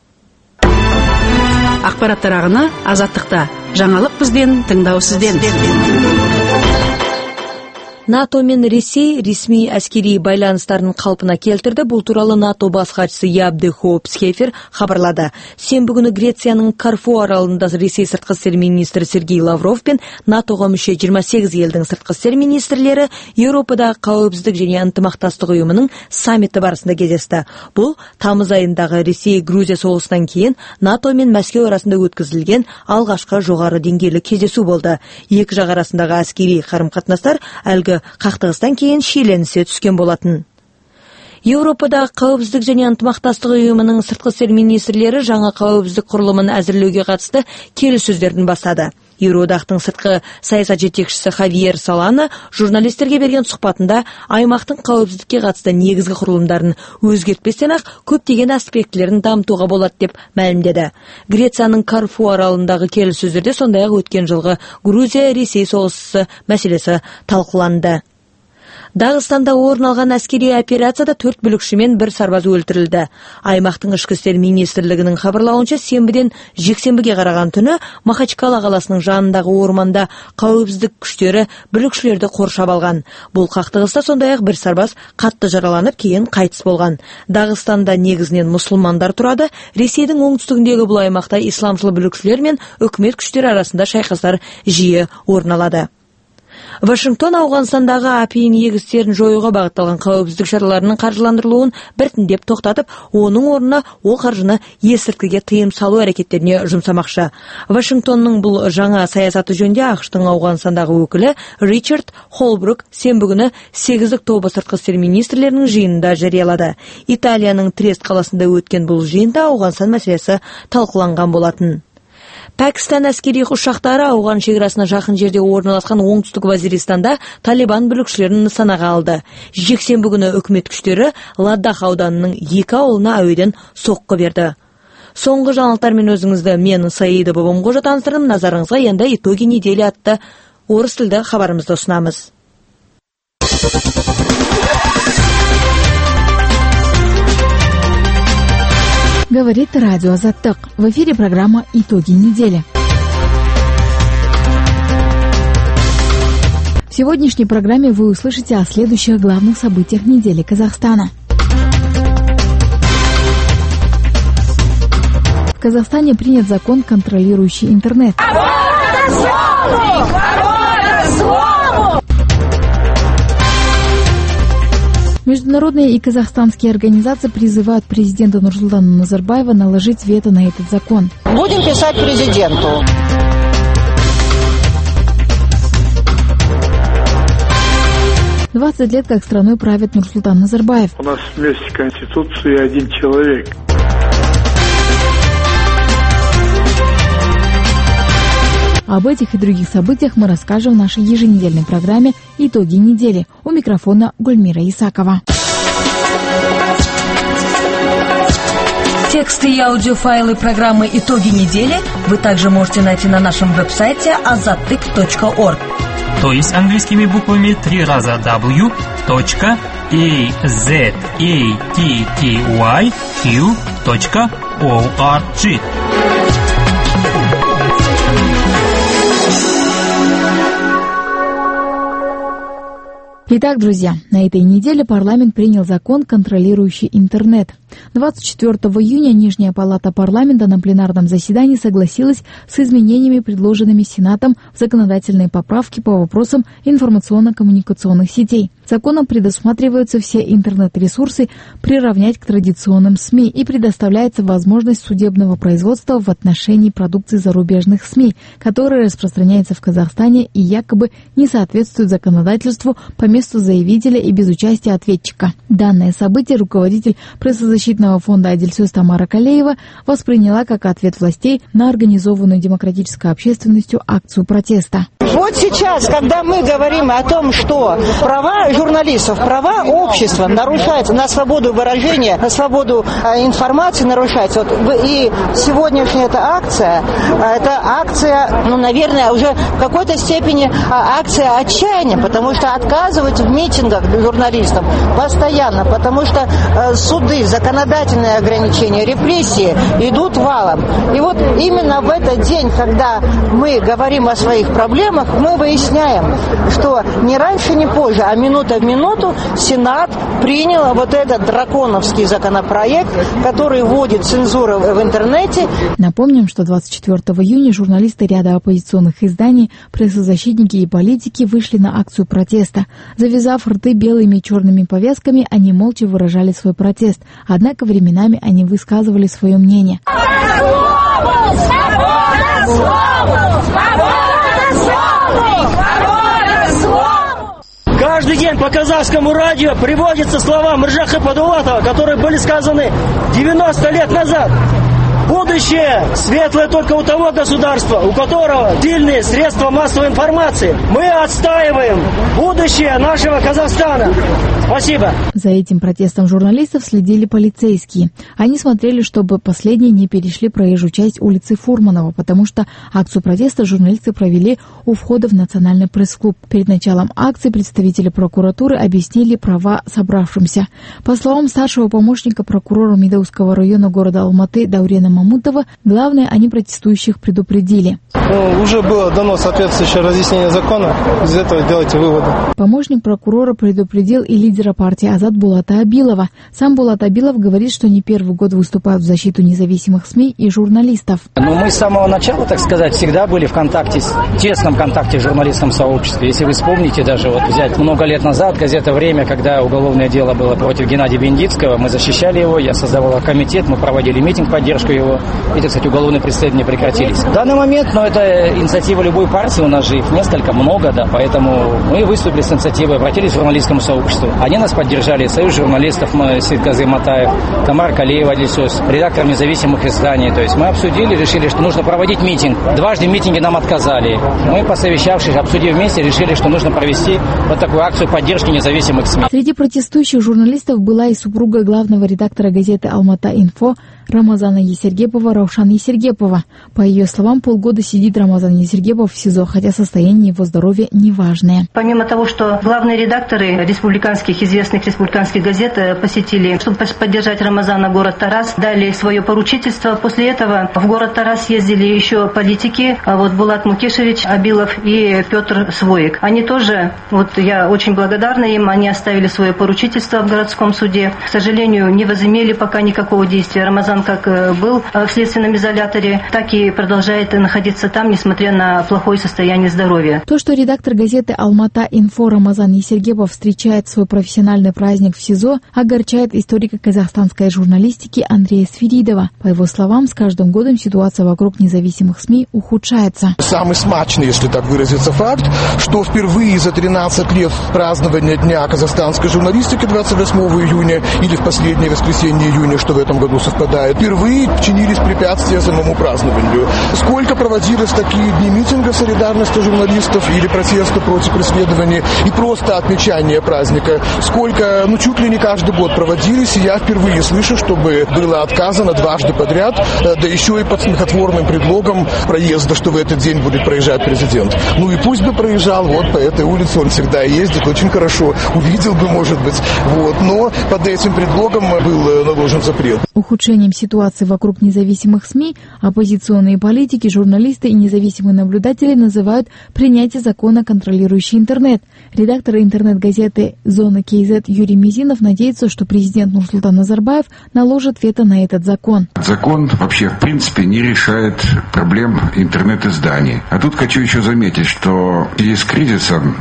Ақпараттар ағыны Азаттықта. Жаңалық бізден, тыңдау сізден. НАТО мен Ресей ресми әскери байланыстарын қалпына келтірді. Бұл туралы НАТО бас хатшысы Ябде Хоупс-Хефер хабарлады. Сенбі күні Грецияның Карфу аралында Ресей сыртқы істер министрі Сергей Лавров пен НАТОға мүше 28 елдің сыртқы істер министрлері Еуропадағы қауіпсіздік және ынтымақтастық ұйымының саммиті барысында кездесті. Бұл тамыз айындағы Ресей-Грузия соғысынан кейін НАТО мен Мәскеу арасында өткізілген алғашқы жоғары деңгейлі кездесу болды. Екі жақ арасындағы әскери қарым-қатынастар әлгі қақтығыстан кейін шиеленісе түскен болатын. Еуропадағы қауіпсіздік және ынтымақтастық ұйымының сыртқы істер министрлері жаңа қауіпсіздік құрылымын әзірлеуге қатысты келіссөздерін бастады. Еуроодақтың сыртқы саясат жетекшісі Хавьер Солана журналистерге берген сұхбатында аймақтың қауіпсіздікке қатысты негізгі құрылымдарын өзгертпестен-ақ көптеген аспектілерін дамытуға болады деп мәлімдеді. Грецияның Корфу аралындағы келіссөздерде сондай-ақ өткен жылғы Грузия-Ресей соғысы мәселесі талқыланды. Дағыстанда орын алған әскери операцияда 4 бүлікші мен 1 сарбаз өлтірілді. Аймақтың ішкі істер министрлігінің хабарлауынша сенбіден жексенбіге қараған түні Махачкала қаласының жанындағы орманда қауіпсіздік күштері бүлікшілерді қоршап алған. Бұл қақтығыста сондай-ақ 1 сарбаз қатты жараланып, кейін қайтыс болған. Дағыстанда негізінен мұсылмандар тұрады. Ресейдің оңтүстігіндегі бұл аймақта исламшыл бүлікшілер мен үкімет күштері арасында шайқастар жиі орын алады. Вашингтон Ауғанстандағы апиын егістерін жоюға бағытталған қауіпсіздік шараларының қаржыландырылуын біртіндеп тоқтатып, оның орнына ол қаржыны есірткіге тыйым салу әрекеттеріне жұмсамақшы. Вашингтонның бұл жаңа саясаты жөнінде ақш-тың Ауғанстандағы өкілі Ричард Холбрук сенбі күні 8-дік тобы сыртқы істер министрлерінің жиынында жариялады. Италияның Трест қаласында өткен бұл жиында Ауғанстан мәселесі талқыланған болатын. Пәкістан әскери ұшақтары Ауған шекарасына жақын жерде орналасқан оңтүстік Вазиристанда Талибан бүлікшілерін нысанаға алды. Жексенбі күні үкімет күштері Ладах ауданының 2 ауылына әуеден соққы берді. Соңғы жаңалықтармен өзіңізді мен Саида Бабамқожа таныстырдым. Назарыңызға енді итоги недели атты орыс тілді хабарымызды ұсынамыз. Говорит радио Азаттык. В эфире программа «Итоги недели». В сегодняшней программе вы услышите о следующих главных событиях недели Казахстана. В Казахстане принят закон, контролирующий интернет. Международные и казахстанские организации призывают президента Нурсултана Назарбаева наложить вето на этот закон. Будем писать президенту. «20 лет, как страной правит Нурсултан Назарбаев». У нас вместе Конституции один человек. Об этих и других событиях мы расскажем в нашей еженедельной программе «Итоги недели». У микрофона Гульмира Исакова. Тексты и аудиофайлы программы «Итоги недели» вы также можете найти на нашем веб-сайте azattyk.org. То есть английскими буквами 3 раза w.azattyq.org. Итак, друзья, на этой неделе парламент принял закон, контролирующий интернет. 24 июня Нижняя палата парламента на пленарном заседании согласилась с изменениями, предложенными Сенатом в законодательные поправки по вопросам информационно-коммуникационных сетей. Законом предусматриваются все интернет-ресурсы приравнять к традиционным СМИ и предоставляется возможность судебного производства в отношении продукции зарубежных СМИ, которая распространяется в Казахстане и якобы не соответствует законодательству по месту заявителя и без участия ответчика. Данное событие руководитель прессозащитного фонда «Адильсёз» Тамара Калеева восприняла как ответ властей на организованную демократической общественностью акцию протеста. Вот сейчас, когда мы говорим о том, что права журналистов, права общества нарушаются, на свободу выражения, на свободу информации нарушаются. Вот, и сегодняшняя эта акция, наверное, уже в какой-то степени акция отчаяния, потому что отказывать в митингах журналистам постоянно, потому что суды, законодательные ограничения, репрессии идут валом. И вот именно в этот день, когда мы говорим о своих проблемах, мы выясняем, что не раньше, не позже, а минута в минуту Сенат принял вот этот драконовский законопроект, который вводит цензуру в интернете. Напомним, что 24 июня журналисты ряда оппозиционных изданий, прессозащитники и политики вышли на акцию протеста. Завязав рты белыми и черными повязками, они молча выражали свой протест. Однако временами они высказывали свое мнение. Каждый день по казахскому радио приводятся слова Мыржаха Падулатова, которые были сказаны 90 лет назад. Будущее светлое только у того государства, у которого сильные средства массовой информации. Мы отстаиваем будущее нашего Казахстана. Спасибо. За этим протестом журналистов следили полицейские. Они смотрели, чтобы последние не перешли проезжую часть улицы Фурманова, потому что акцию протеста журналисты провели у входа в Национальный пресс-клуб. Перед началом акции представители прокуратуры объяснили права собравшимся. По словам старшего помощника прокурора Медауского района города Алматы Даурена Мамутова, главное, они протестующих предупредили. Уже было дано соответствующее разъяснение закона, из этого делайте выводы. Помощник прокурора предупредил и лидера партии Азат Булата Абилова. Сам Булат Абилов говорит, что не первый год выступают в защиту независимых СМИ и журналистов. Мы с самого начала, так сказать, всегда были в контакте, в тесном контакте с журналистском сообществе. Если вы вспомните, даже вот взять много лет назад, газета «Время», когда уголовное дело было против Геннадия Бендицкого, мы защищали его, я создавал комитет, мы проводили митинг в поддержку его, и, так сказать, уголовные преследования прекратились. В данный момент, это инициатива любой партии, у нас же их несколько, много, да, поэтому мы выступили с инициативой, обратились к журналистскому сообществу. Они нас поддержали, Союз журналистов, Светказы Матаев, Тамара Калеева, редактор независимых изданий. То есть мы обсудили, решили, что нужно проводить митинг. Дважды митинги нам отказали. Мы, посовещавшись, обсудив вместе, решили, что нужно провести вот такую акцию поддержки независимых СМИ. Среди протестующих журналистов была и супруга главного редактора газеты «Алмата-Инфо» Рамазана Есергепова Раушан Есергепова. По ее словам, полгода сидит Рамазан Есергепов в СИЗО, хотя состояние его здоровья неважное. Помимо того, что главные редакторы известных республиканских газет посетили, чтобы поддержать Рамазана, город Тарас, дали свое поручительство. После этого в город Тарас ездили еще политики, Булат Мукешевич Абилов и Петр Своик. Они тоже, я очень благодарна им, они оставили свое поручительство в городском суде. К сожалению, не возымели пока никакого действия. Рамазан как был в следственном изоляторе, так и продолжает находиться там, несмотря на плохое состояние здоровья. То, что редактор газеты «Алмата-Инфо» Рамазан Есергепов встречает свой профессиональный праздник в СИЗО, огорчает историка казахстанской журналистики Андрея Сферидова. По его словам, с каждым годом ситуация вокруг независимых СМИ ухудшается. Самый смачный, если так выразиться, факт, что впервые за 13 лет празднования Дня казахстанской журналистики 28 июня или в последнее воскресенье июня, что в этом году совпадает, впервые чинились препятствия самому празднованию. Сколько проводилось такие дни митингов солидарности журналистов или протеста против преследования и просто отмечания праздника. Сколько, чуть ли не каждый год проводились, и я впервые слышу, чтобы было отказано дважды подряд, да еще и под смехотворным предлогом проезда, что в этот день будет проезжать президент. И пусть бы проезжал, по этой улице он всегда ездит, очень хорошо, увидел бы, может быть, но под этим предлогом был наложен запрет. Ухудшением ситуации вокруг независимых СМИ оппозиционные политики, журналисты и независимые наблюдатели называют принятие закона, контролирующий интернет. Редактор интернет-газеты «Зона КЗ» Юрий Мизинов надеется, что президент Нурсултан Назарбаев наложит вето на этот закон. Закон вообще в принципе не решает проблем интернет-изданий. А тут хочу еще заметить, что в связи с кризисом,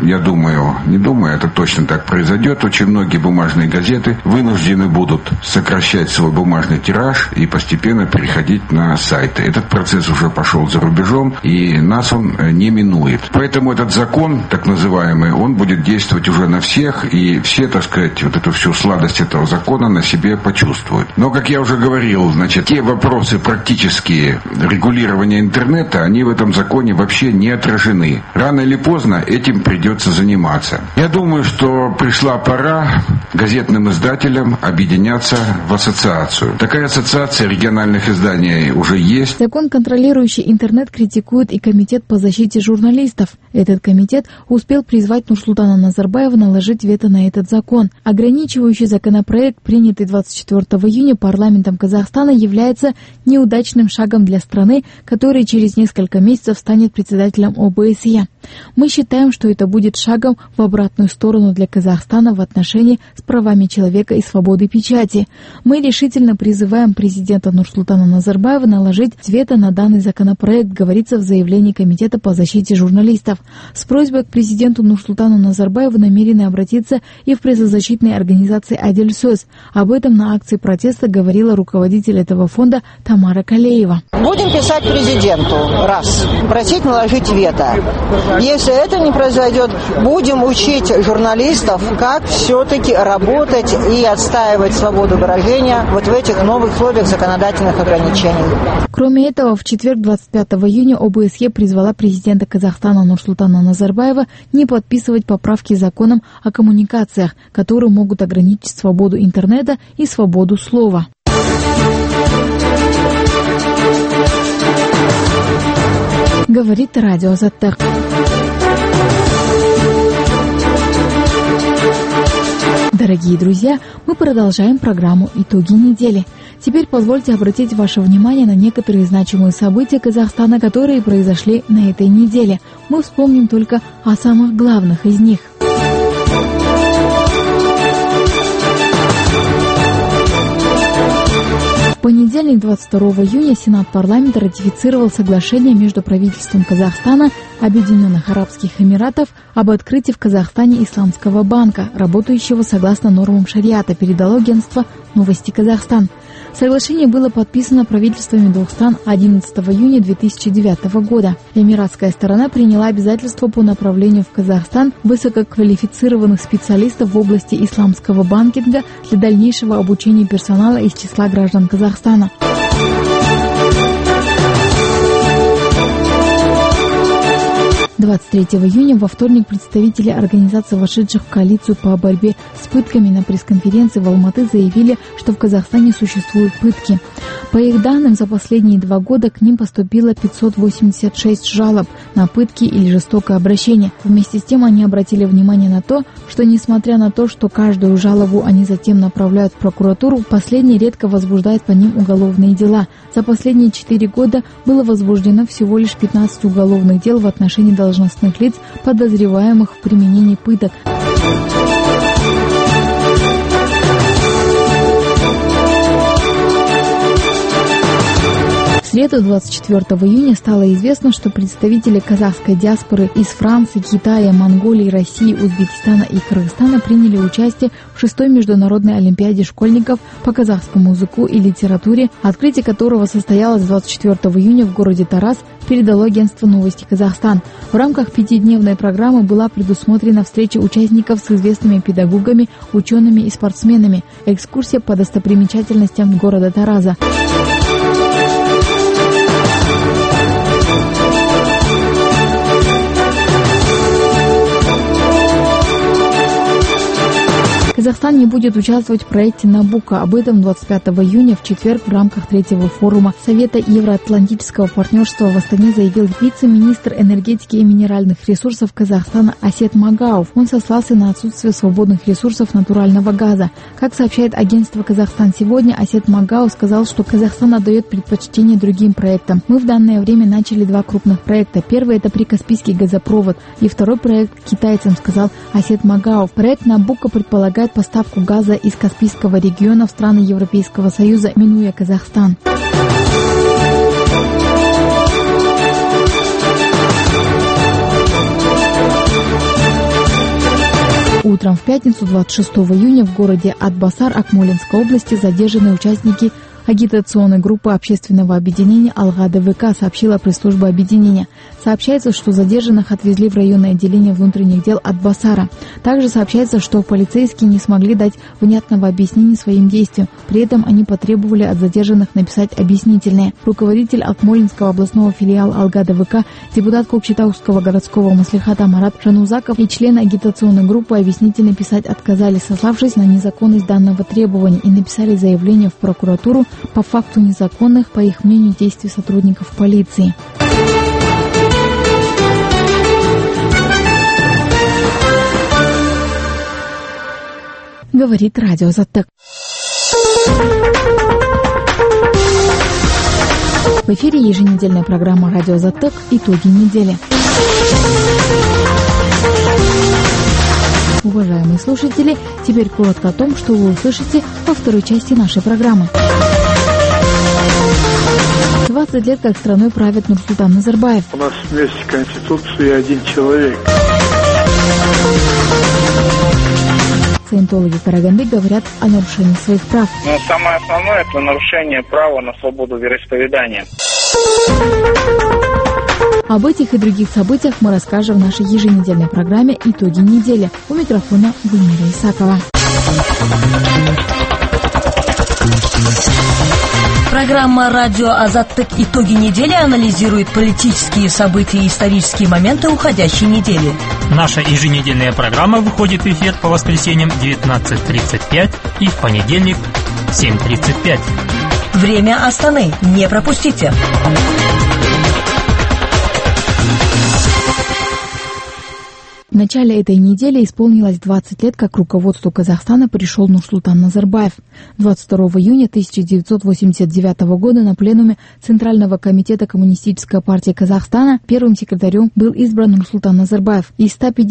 это точно так произойдет, очень многие бумажные газеты вынуждены будут сокращать свой бумажный тираж и постепенно переходить на сайты. Этот процесс уже пошел за рубежом, и нас он не минует. Поэтому этот закон, так называемый, он будет действовать уже на всех, и все, так сказать, эту всю сладость этого закона на себе почувствуют. Но, как я уже говорил, те вопросы практические регулирования интернета, они в этом законе вообще не отражены. Рано или поздно этим придется заниматься. Я думаю, что пришла пора газетным издателям объединяться в ассоциацию. Такая ассоциация региональных изданий уже есть. Закон, контролирующий интернет, критикует и Комитет по защите журналистов. Этот комитет успел призвать Нурсултана Назарбаева наложить вето на этот закон. Ограничивающий законопроект, принятый 24 июня парламентом Казахстана, является неудачным шагом для страны, которая через несколько месяцев станет председателем ОБСЕ. Мы считаем, что это будет шагом в обратную сторону для Казахстана в отношении с правами человека и свободой печати. Мы решительно призываем президента Нурсултана Назарбаева наложить вето на данный законопроект, говорится в заявлении Комитета по защите журналистов. С просьбой к президенту Нурсултану Назарбаеву намерены обратиться и в правозащитной организации «Адельсөз». Об этом на акции протеста говорила руководитель этого фонда Тамара Калеева. Будем писать президенту, просить наложить вето. Если это не произойдет, будем учить журналистов, как все-таки работать и отстаивать свободу выражения вот в этих новых условиях законодательных ограничений. Кроме этого, в четверг, 25 июня, ОБСЕ призвала президента Казахстана Нурсултана Назарбаева не подписывать поправки законам о коммуникациях, которые могут ограничить свободу интернета и свободу слова. Говорит радио Азаттык. Дорогие друзья, мы продолжаем программу «Итоги недели». Теперь позвольте обратить ваше внимание на некоторые значимые события Казахстана, которые произошли на этой неделе. Мы вспомним только о самых главных из них. В понедельник, 22 июня, Сенат парламента ратифицировал соглашение между правительством Казахстана, Объединенных Арабских Эмиратов об открытии в Казахстане исламского банка, работающего согласно нормам шариата, передало агентство «Новости Казахстан». Соглашение было подписано правительствами двух стран 11 июня 2009 года. Эмиратская сторона приняла обязательства по направлению в Казахстан высококвалифицированных специалистов в области исламского банкинга для дальнейшего обучения персонала из числа граждан Казахстана. 23 июня во вторник представители организаций, вошедших в коалицию по борьбе с пытками, на пресс-конференции в Алматы заявили, что в Казахстане существуют пытки. По их данным, за последние 2 года к ним поступило 586 жалоб на пытки или жестокое обращение. Вместе с тем они обратили внимание на то, что несмотря на то, что каждую жалобу они затем направляют в прокуратуру, последние редко возбуждают по ним уголовные дела. За последние 4 года было возбуждено всего лишь 15 уголовных дел в отношении должностных лиц, подозреваемых в применении пыток. В среду, 24 июня, стало известно, что представители казахской диаспоры из Франции, Китая, Монголии, России, Узбекистана и Кыргызстана приняли участие в 6-й международной олимпиаде школьников по казахскому языку и литературе, открытие которого состоялось 24 июня в городе Тараз, передало агентство «Новости Казахстан». В рамках 5-дневной программы была предусмотрена встреча участников с известными педагогами, учеными и спортсменами, экскурсия по достопримечательностям города Тараза. Казахстан не будет участвовать в проекте «Набуко». Об этом 25 июня в четверг в рамках 3-го форума Совета Евроатлантического партнерства в Астане заявил вице-министр энергетики и минеральных ресурсов Казахстана Асет Магауов. Он сослался на отсутствие свободных ресурсов натурального газа. Как сообщает агентство «Казахстан сегодня», Асет Магауов сказал, что Казахстан отдает предпочтение другим проектам. Мы в данное время начали 2 крупных проекта. Первый — это Прикаспийский газопровод, и второй проект китайцам, сказал Асет Магауов. Проект «Набуко» предполагает поставку газа из Каспийского региона в страны Европейского Союза, минуя Казахстан. Утром в пятницу, 26 июня, в городе Атбасар Акмолинской области задержаны участники агитационной группы общественного объединения «Алга-ДВК», сообщила пресс-служба объединения. Сообщается, что задержанных отвезли в районное отделение внутренних дел Атбасара. Также сообщается, что полицейские не смогли дать внятного объяснения своим действиям. При этом они потребовали от задержанных написать объяснительные. Руководитель Акмолинского областного филиала «Алга-ДВК», депутат Кокчетауского городского маслихата Марат Жанузаков и члены агитационной группы объяснительно писать отказались, сославшись на незаконность данного требования, и написали заявление в прокуратуру по факту незаконных, по их мнению, действий сотрудников полиции. Говорит радио Азаттык. В эфире еженедельная программа «Радио Азаттык. Итоги недели». Уважаемые слушатели, теперь коротко о том, что вы услышите во второй части нашей программы. 20 лет как страной правит Нурсултан Назарбаев. У нас вместе Конституции 1 человек. Саентологи Караганды говорят о нарушении своих прав. Но самое основное – это нарушение права на свободу вероисповедания. Об этих и других событиях мы расскажем в нашей еженедельной программе «Итоги недели». У микрофона Гульмира Исакова. Программа «Радио Азаттык. Итоги недели» анализирует политические события и исторические моменты уходящей недели. Наша еженедельная программа выходит в эфир по воскресеньям 19:35 и в понедельник 7:35. Время Астаны. Не пропустите. В начале этой недели исполнилось 20 лет, как к руководству Казахстана пришел Нурсултан Назарбаев. 22 июня 1989 года на пленуме Центрального комитета Коммунистической партии Казахстана первым секретарем был избран Нурсултан Назарбаев. Из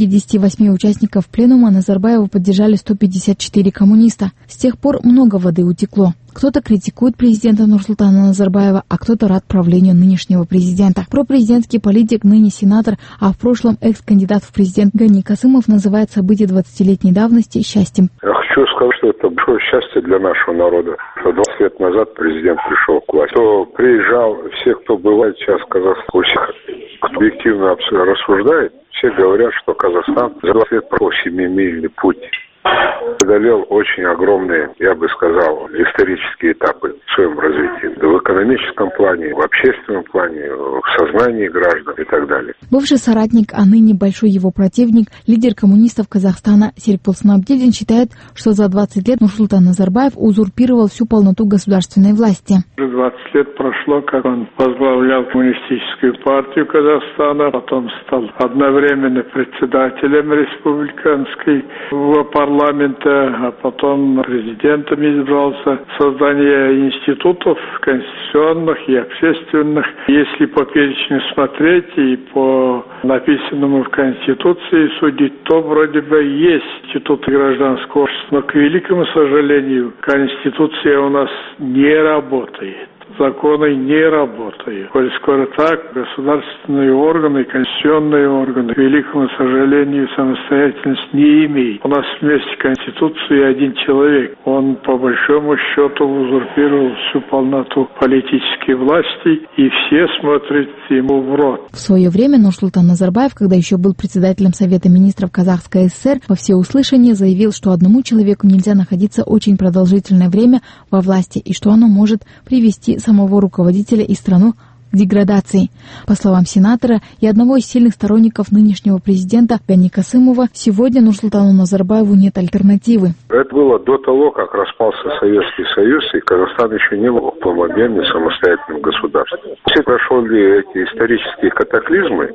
158 участников пленума Назарбаева поддержали 154 коммуниста. С тех пор много воды утекло. Кто-то критикует президента Нурсултана Назарбаева, а кто-то рад правлению нынешнего президента. Пропрезидентский политик, ныне сенатор, а в прошлом экс-кандидат в президент Гани Касымов называет события 20-летней давности счастьем. Я хочу сказать, что это большое счастье для нашего народа, что 20 лет назад президент пришел к власти. Кто приезжал, все, кто бывает сейчас в Казахстане, у всех, кто объективно рассуждает, все говорят, что Казахстан за 20 лет прошел 7-мильный путь. Преодолел очень огромные, я бы сказал, исторические этапы в своем развитии. В экономическом плане, в общественном плане, в сознании граждан и так далее. Бывший соратник, а ныне большой его противник, лидер коммунистов Казахстана Серикболсын Абдильдин считает, что за 20 лет Нурсултан Назарбаев узурпировал всю полноту государственной власти. 20 лет прошло, как он возглавлял коммунистическую партию Казахстана, потом стал одновременно председателем республиканского парламента, а потом президентом избрался. Создание институтов конституционных и общественных. Если по перечню смотреть и по написанному в Конституции судить, то вроде бы есть институт гражданского общества. Но, к великому сожалению, Конституция у нас не работает. Законы не работают. Коль скоро так, государственные органы, конституционные органы, к великому сожалению, самостоятельность не имеют. У нас вместе Конституции один человек. Он, по большому счету, узурпировал всю полноту политической власти, и все смотрят ему в рот. В свое время Нурсултан Назарбаев, когда еще был председателем Совета министров Казахской ССР, во всеуслышание заявил, что одному человеку нельзя находиться очень продолжительное время во власти, и что оно может привести самого руководителя и страну к деградации. По словам сенатора и одного из сильных сторонников нынешнего президента Гани Касымова, сегодня Нурсултану Назарбаеву нет альтернативы. Это было до того, как распался Советский Союз, и Казахстан еще не был полномерным самостоятельным государством. Все прошли эти исторические катаклизмы,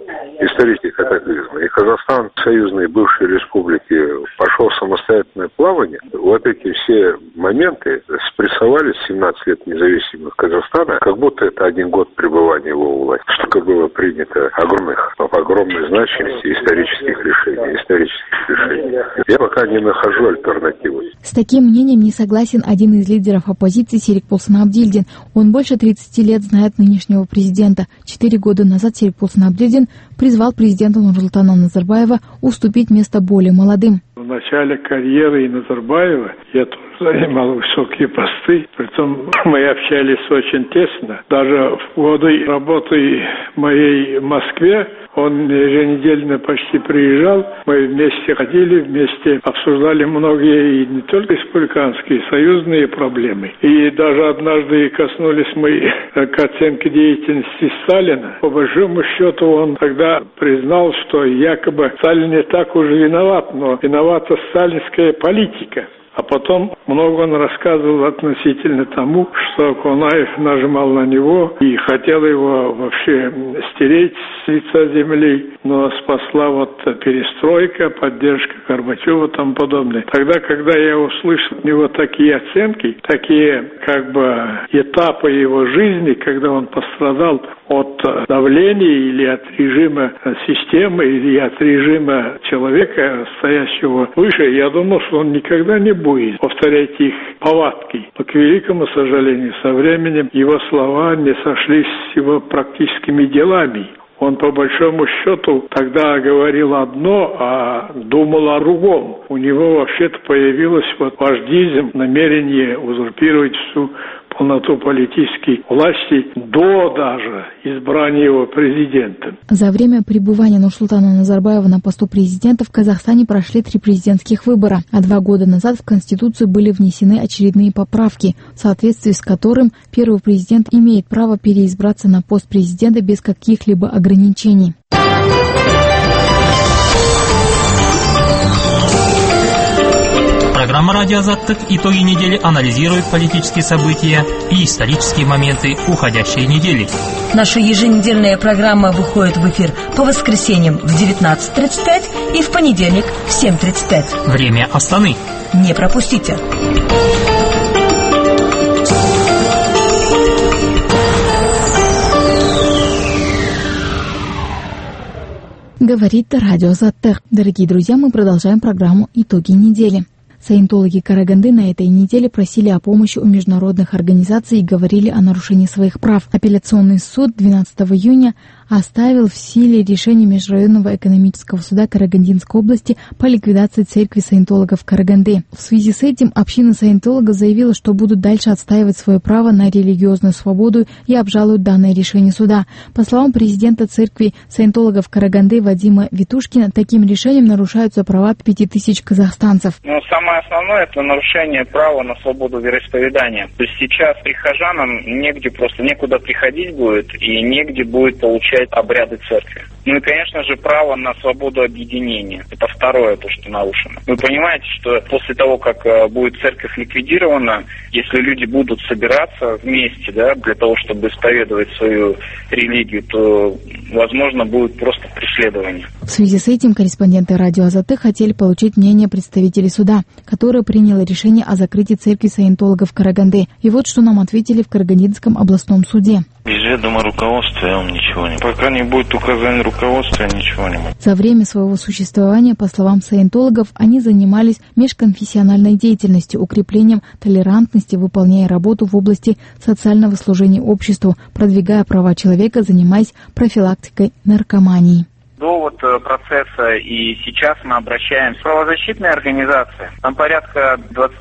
и Казахстан, союзные бывшие республики, пошел в самостоятельное плавание. Вот эти все моменты спрессовали 17 лет независимых Казахстана, как будто это один год пребывания его у власти. Что было принято огромной значимости исторических решений. Я пока не нахожу альтернативы. С таким мнением не согласен один из лидеров оппозиции Серикболсын Абдильдин. Он больше 30 лет знает нынешнего президента. 4 года назад Серикболсын Абдильдин призвал президента Нурсултана Назарбаева уступить место более молодым. В начале карьеры Назарбаева я тоже занимал высокие посты, притом мы общались очень тесно. Даже в годы работы моей в Москве он еженедельно почти приезжал, мы вместе ходили, вместе обсуждали многие, и не только республиканские, союзные проблемы. И даже однажды коснулись мы к оценке деятельности Сталина. По большому счету он тогда признал, что якобы Сталин не так уж виноват, но виновата сталинская политика. А потом много он рассказывал относительно тому, что Конаев нажимал на него и хотел его вообще стереть с лица земли, но спасла вот перестройка, поддержка Горбачева и тому подобное. Тогда, когда я услышал от него такие оценки, такие как бы этапы его жизни, когда он пострадал от давления или от режима системы, или от режима человека, стоящего выше, я думал, что он никогда не будет повторять их повадки. Но, к великому сожалению, со временем его слова не сошлись с его практическими делами. Он, по большому счету, тогда говорил одно, а думал о другом. У него вообще-то появилось вождизм, намерение узурпировать всю полноту политической власти до даже избрания его президентом. За время пребывания Нурсултана Назарбаева на посту президента в Казахстане прошли 3 президентских выбора, а 2 года назад в Конституцию были внесены очередные поправки, в соответствии с которым первый президент имеет право переизбраться на пост президента без каких-либо ограничений. Программа «Радио Азаттык» итоги недели анализирует политические события и исторические моменты уходящей недели. Наша еженедельная программа выходит в эфир по воскресеньям в 19:35 и в понедельник в 7:35. Время Астаны. Не пропустите. Говорит радио Азаттык. Дорогие друзья, мы продолжаем программу «Итоги недели». Саентологи Караганды на этой неделе просили о помощи у международных организаций и говорили о нарушении своих прав. Апелляционный суд 12 июня оставил в силе решение Межрайонного экономического суда Карагандинской области по ликвидации церкви саентологов Караганды. В связи с этим община саентологов заявила, что будут дальше отстаивать свое право на религиозную свободу и обжалуют данное решение суда. По словам президента церкви саентологов Караганды Вадима Витушкина, таким решением нарушаются права 5000 казахстанцев. Самое основное – это нарушение права на свободу вероисповедания. То есть сейчас прихожанам некуда приходить будет и негде будет получать обряды церкви. Ну и, конечно же, право на свободу объединения. Это второе, то, что нарушено. Вы понимаете, что после того, как будет церковь ликвидирована, если люди будут собираться вместе, да, для того, чтобы исповедовать свою религию, то, возможно, будет просто преследование. В связи с этим корреспонденты радио Азаттык хотели получить мнение представителей суда, которое приняло решение о закрытии церкви саентологов Караганды. И вот что нам ответили в Карагандинском областном суде. Без ведома руководства я вам ничего не... Пока не будет указаний руководства, я ничего не могу. За время своего существования, по словам саентологов, они занимались межконфессиональной деятельностью, укреплением толерантности, выполняя работу в области социального служения обществу, продвигая права человека, занимаясь профилактикой наркомании. До процесса и сейчас мы обращаемся в правозащитные организации. Там порядка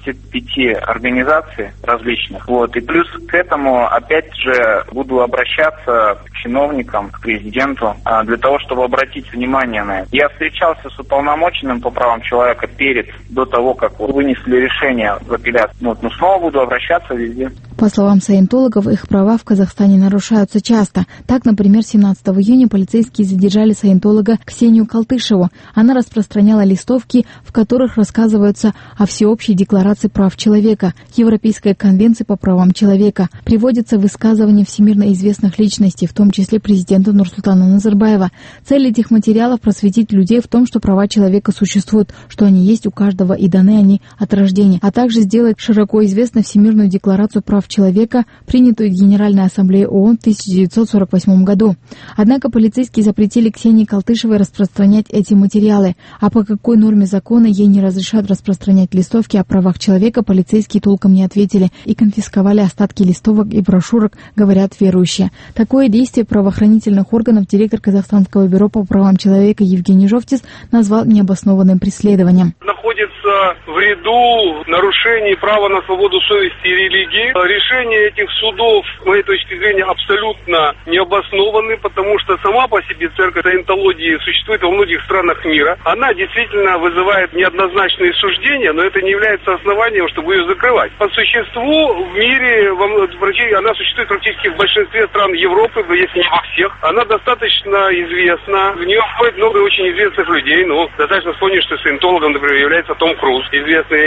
25 организаций различных. И плюс к этому, опять же, буду обращаться к чиновникам, к президенту, для того, чтобы обратить внимание на это. Я встречался с уполномоченным по правам человека до того, как вынесли решение в апелляцию. Но снова буду обращаться везде. По словам саентологов, их права в Казахстане нарушаются часто. Так, например, 17 июня полицейские задержали саентолога Ксению Калтышеву. Она распространяла листовки, в которых рассказывается о Всеобщей декларации прав человека, Европейской конвенции по правам человека. Приводятся высказывания всемирно известных личностей, в том числе президента Нурсултана Назарбаева. Цель этих материалов – просветить людей в том, что права человека существуют, что они есть у каждого и даны они от рождения, а также сделать широко известной Всемирную декларацию прав человека, принятую Генеральной Ассамблеей ООН в 1948 году. Однако полицейские запретили Ксении Калтышевой распространять эти материалы. А по какой норме закона ей не разрешают распространять листовки о правах человека, полицейские толком не ответили и конфисковали остатки листовок и брошюрок, говорят верующие. Такое действие правоохранительных органов директор Казахстанского бюро по правам человека Евгений Жовтис назвал необоснованным преследованием. Находится в ряду нарушений права на свободу совести и религии. Решения этих судов, с моей точки зрения, абсолютно необоснованы, потому что сама по себе церковь саентологии существует во многих странах мира. Она действительно вызывает неоднозначные суждения, но это не является основанием, чтобы ее закрывать. По существу в мире она существует практически в большинстве стран Европы, если не во всех. Она достаточно известна. В нее входит много очень известных людей. Достаточно вспомнить, что саентологом, например, является Том Круз, известный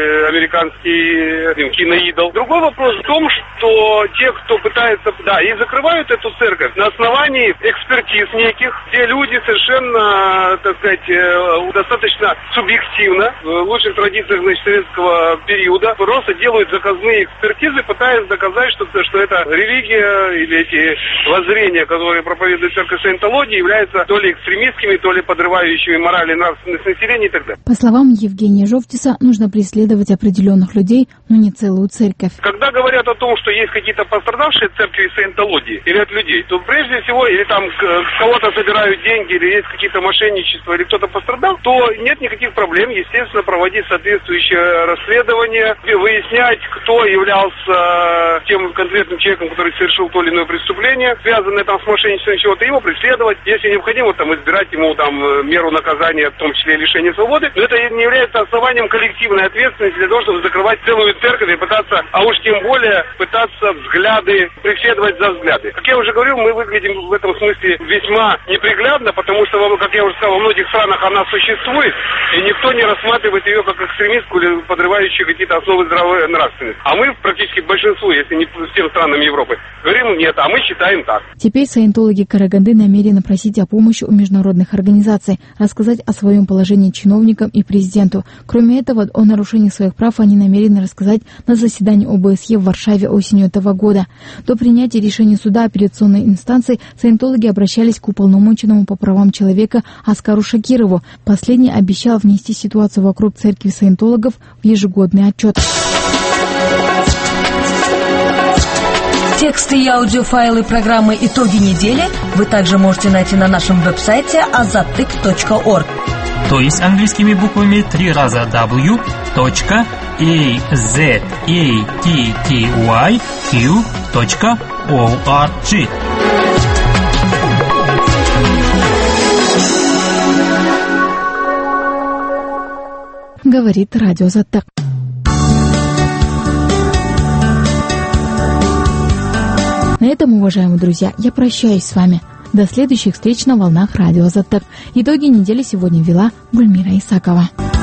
американский киноидол. Другой вопрос в том, что те, кто пытается, и закрывают эту церковь на основании экспертиз неких, где люди совершенно, достаточно субъективно, в лучших традициях, советского периода, просто делают заказные экспертизы, пытаясь доказать, что эта религия или эти воззрения, которые проповедует церковь саентологии, являются то ли экстремистскими, то ли подрывающими мораль и нравственность населения и так далее. По словам Евгения Жовтиса нужно преследовать определенных людей, но не целую церковь. Когда говорят о том, что есть какие-то пострадавшие церкви саентологии или от людей, то прежде всего, или там кого-то собирают деньги, или есть какие-то мошенничества, или кто-то пострадал, то нет никаких проблем, естественно, проводить соответствующее расследование, выяснять, кто являлся тем конкретным человеком, который совершил то или иное преступление, связанное там с мошенничеством, чего-то, его преследовать, если необходимо, там, избирать ему там меру наказания, в том числе лишения свободы, но это не является основанием коллективной ответственности для того, чтобы закрывать целую церковь и пытаться, а уж тем более пытаться взгляды, преследовать за взгляды. Как я уже говорил, мы выглядим в этом смысле весьма неприглядно, потому что, как я уже сказал, во многих странах она существует, и никто не рассматривает ее как экстремистку или подрывающую какие-то основы здравой нравственности. А мы практически большинству, если не всем странам Европы, говорим нет, а мы считаем так. Теперь саентологи Караганды намерены просить о помощи у международных организаций, рассказать о своем положении чиновникам и президенту. Кроме этого, о нарушении своих прав они намерены рассказать на заседании ОБСЕ в Варшаве осенью этого года. До принятия решения суда апелляционной инстанции саентологи обращались к уполномоченному по правам человека Оскару Шакирову. Последний обещал внести ситуацию вокруг церкви саентологов в ежегодный отчет. Тексты и аудиофайлы программы «Итоги недели» вы также можете найти на нашем веб-сайте azattyk.org. То есть английскими буквами 3 раза w.azattyq.org. Говорит радио Заттак. На этом, уважаемые друзья, я прощаюсь с вами. До следующих встреч на волнах радио Заттак. Итоги недели сегодня вела Гульмира Исакова.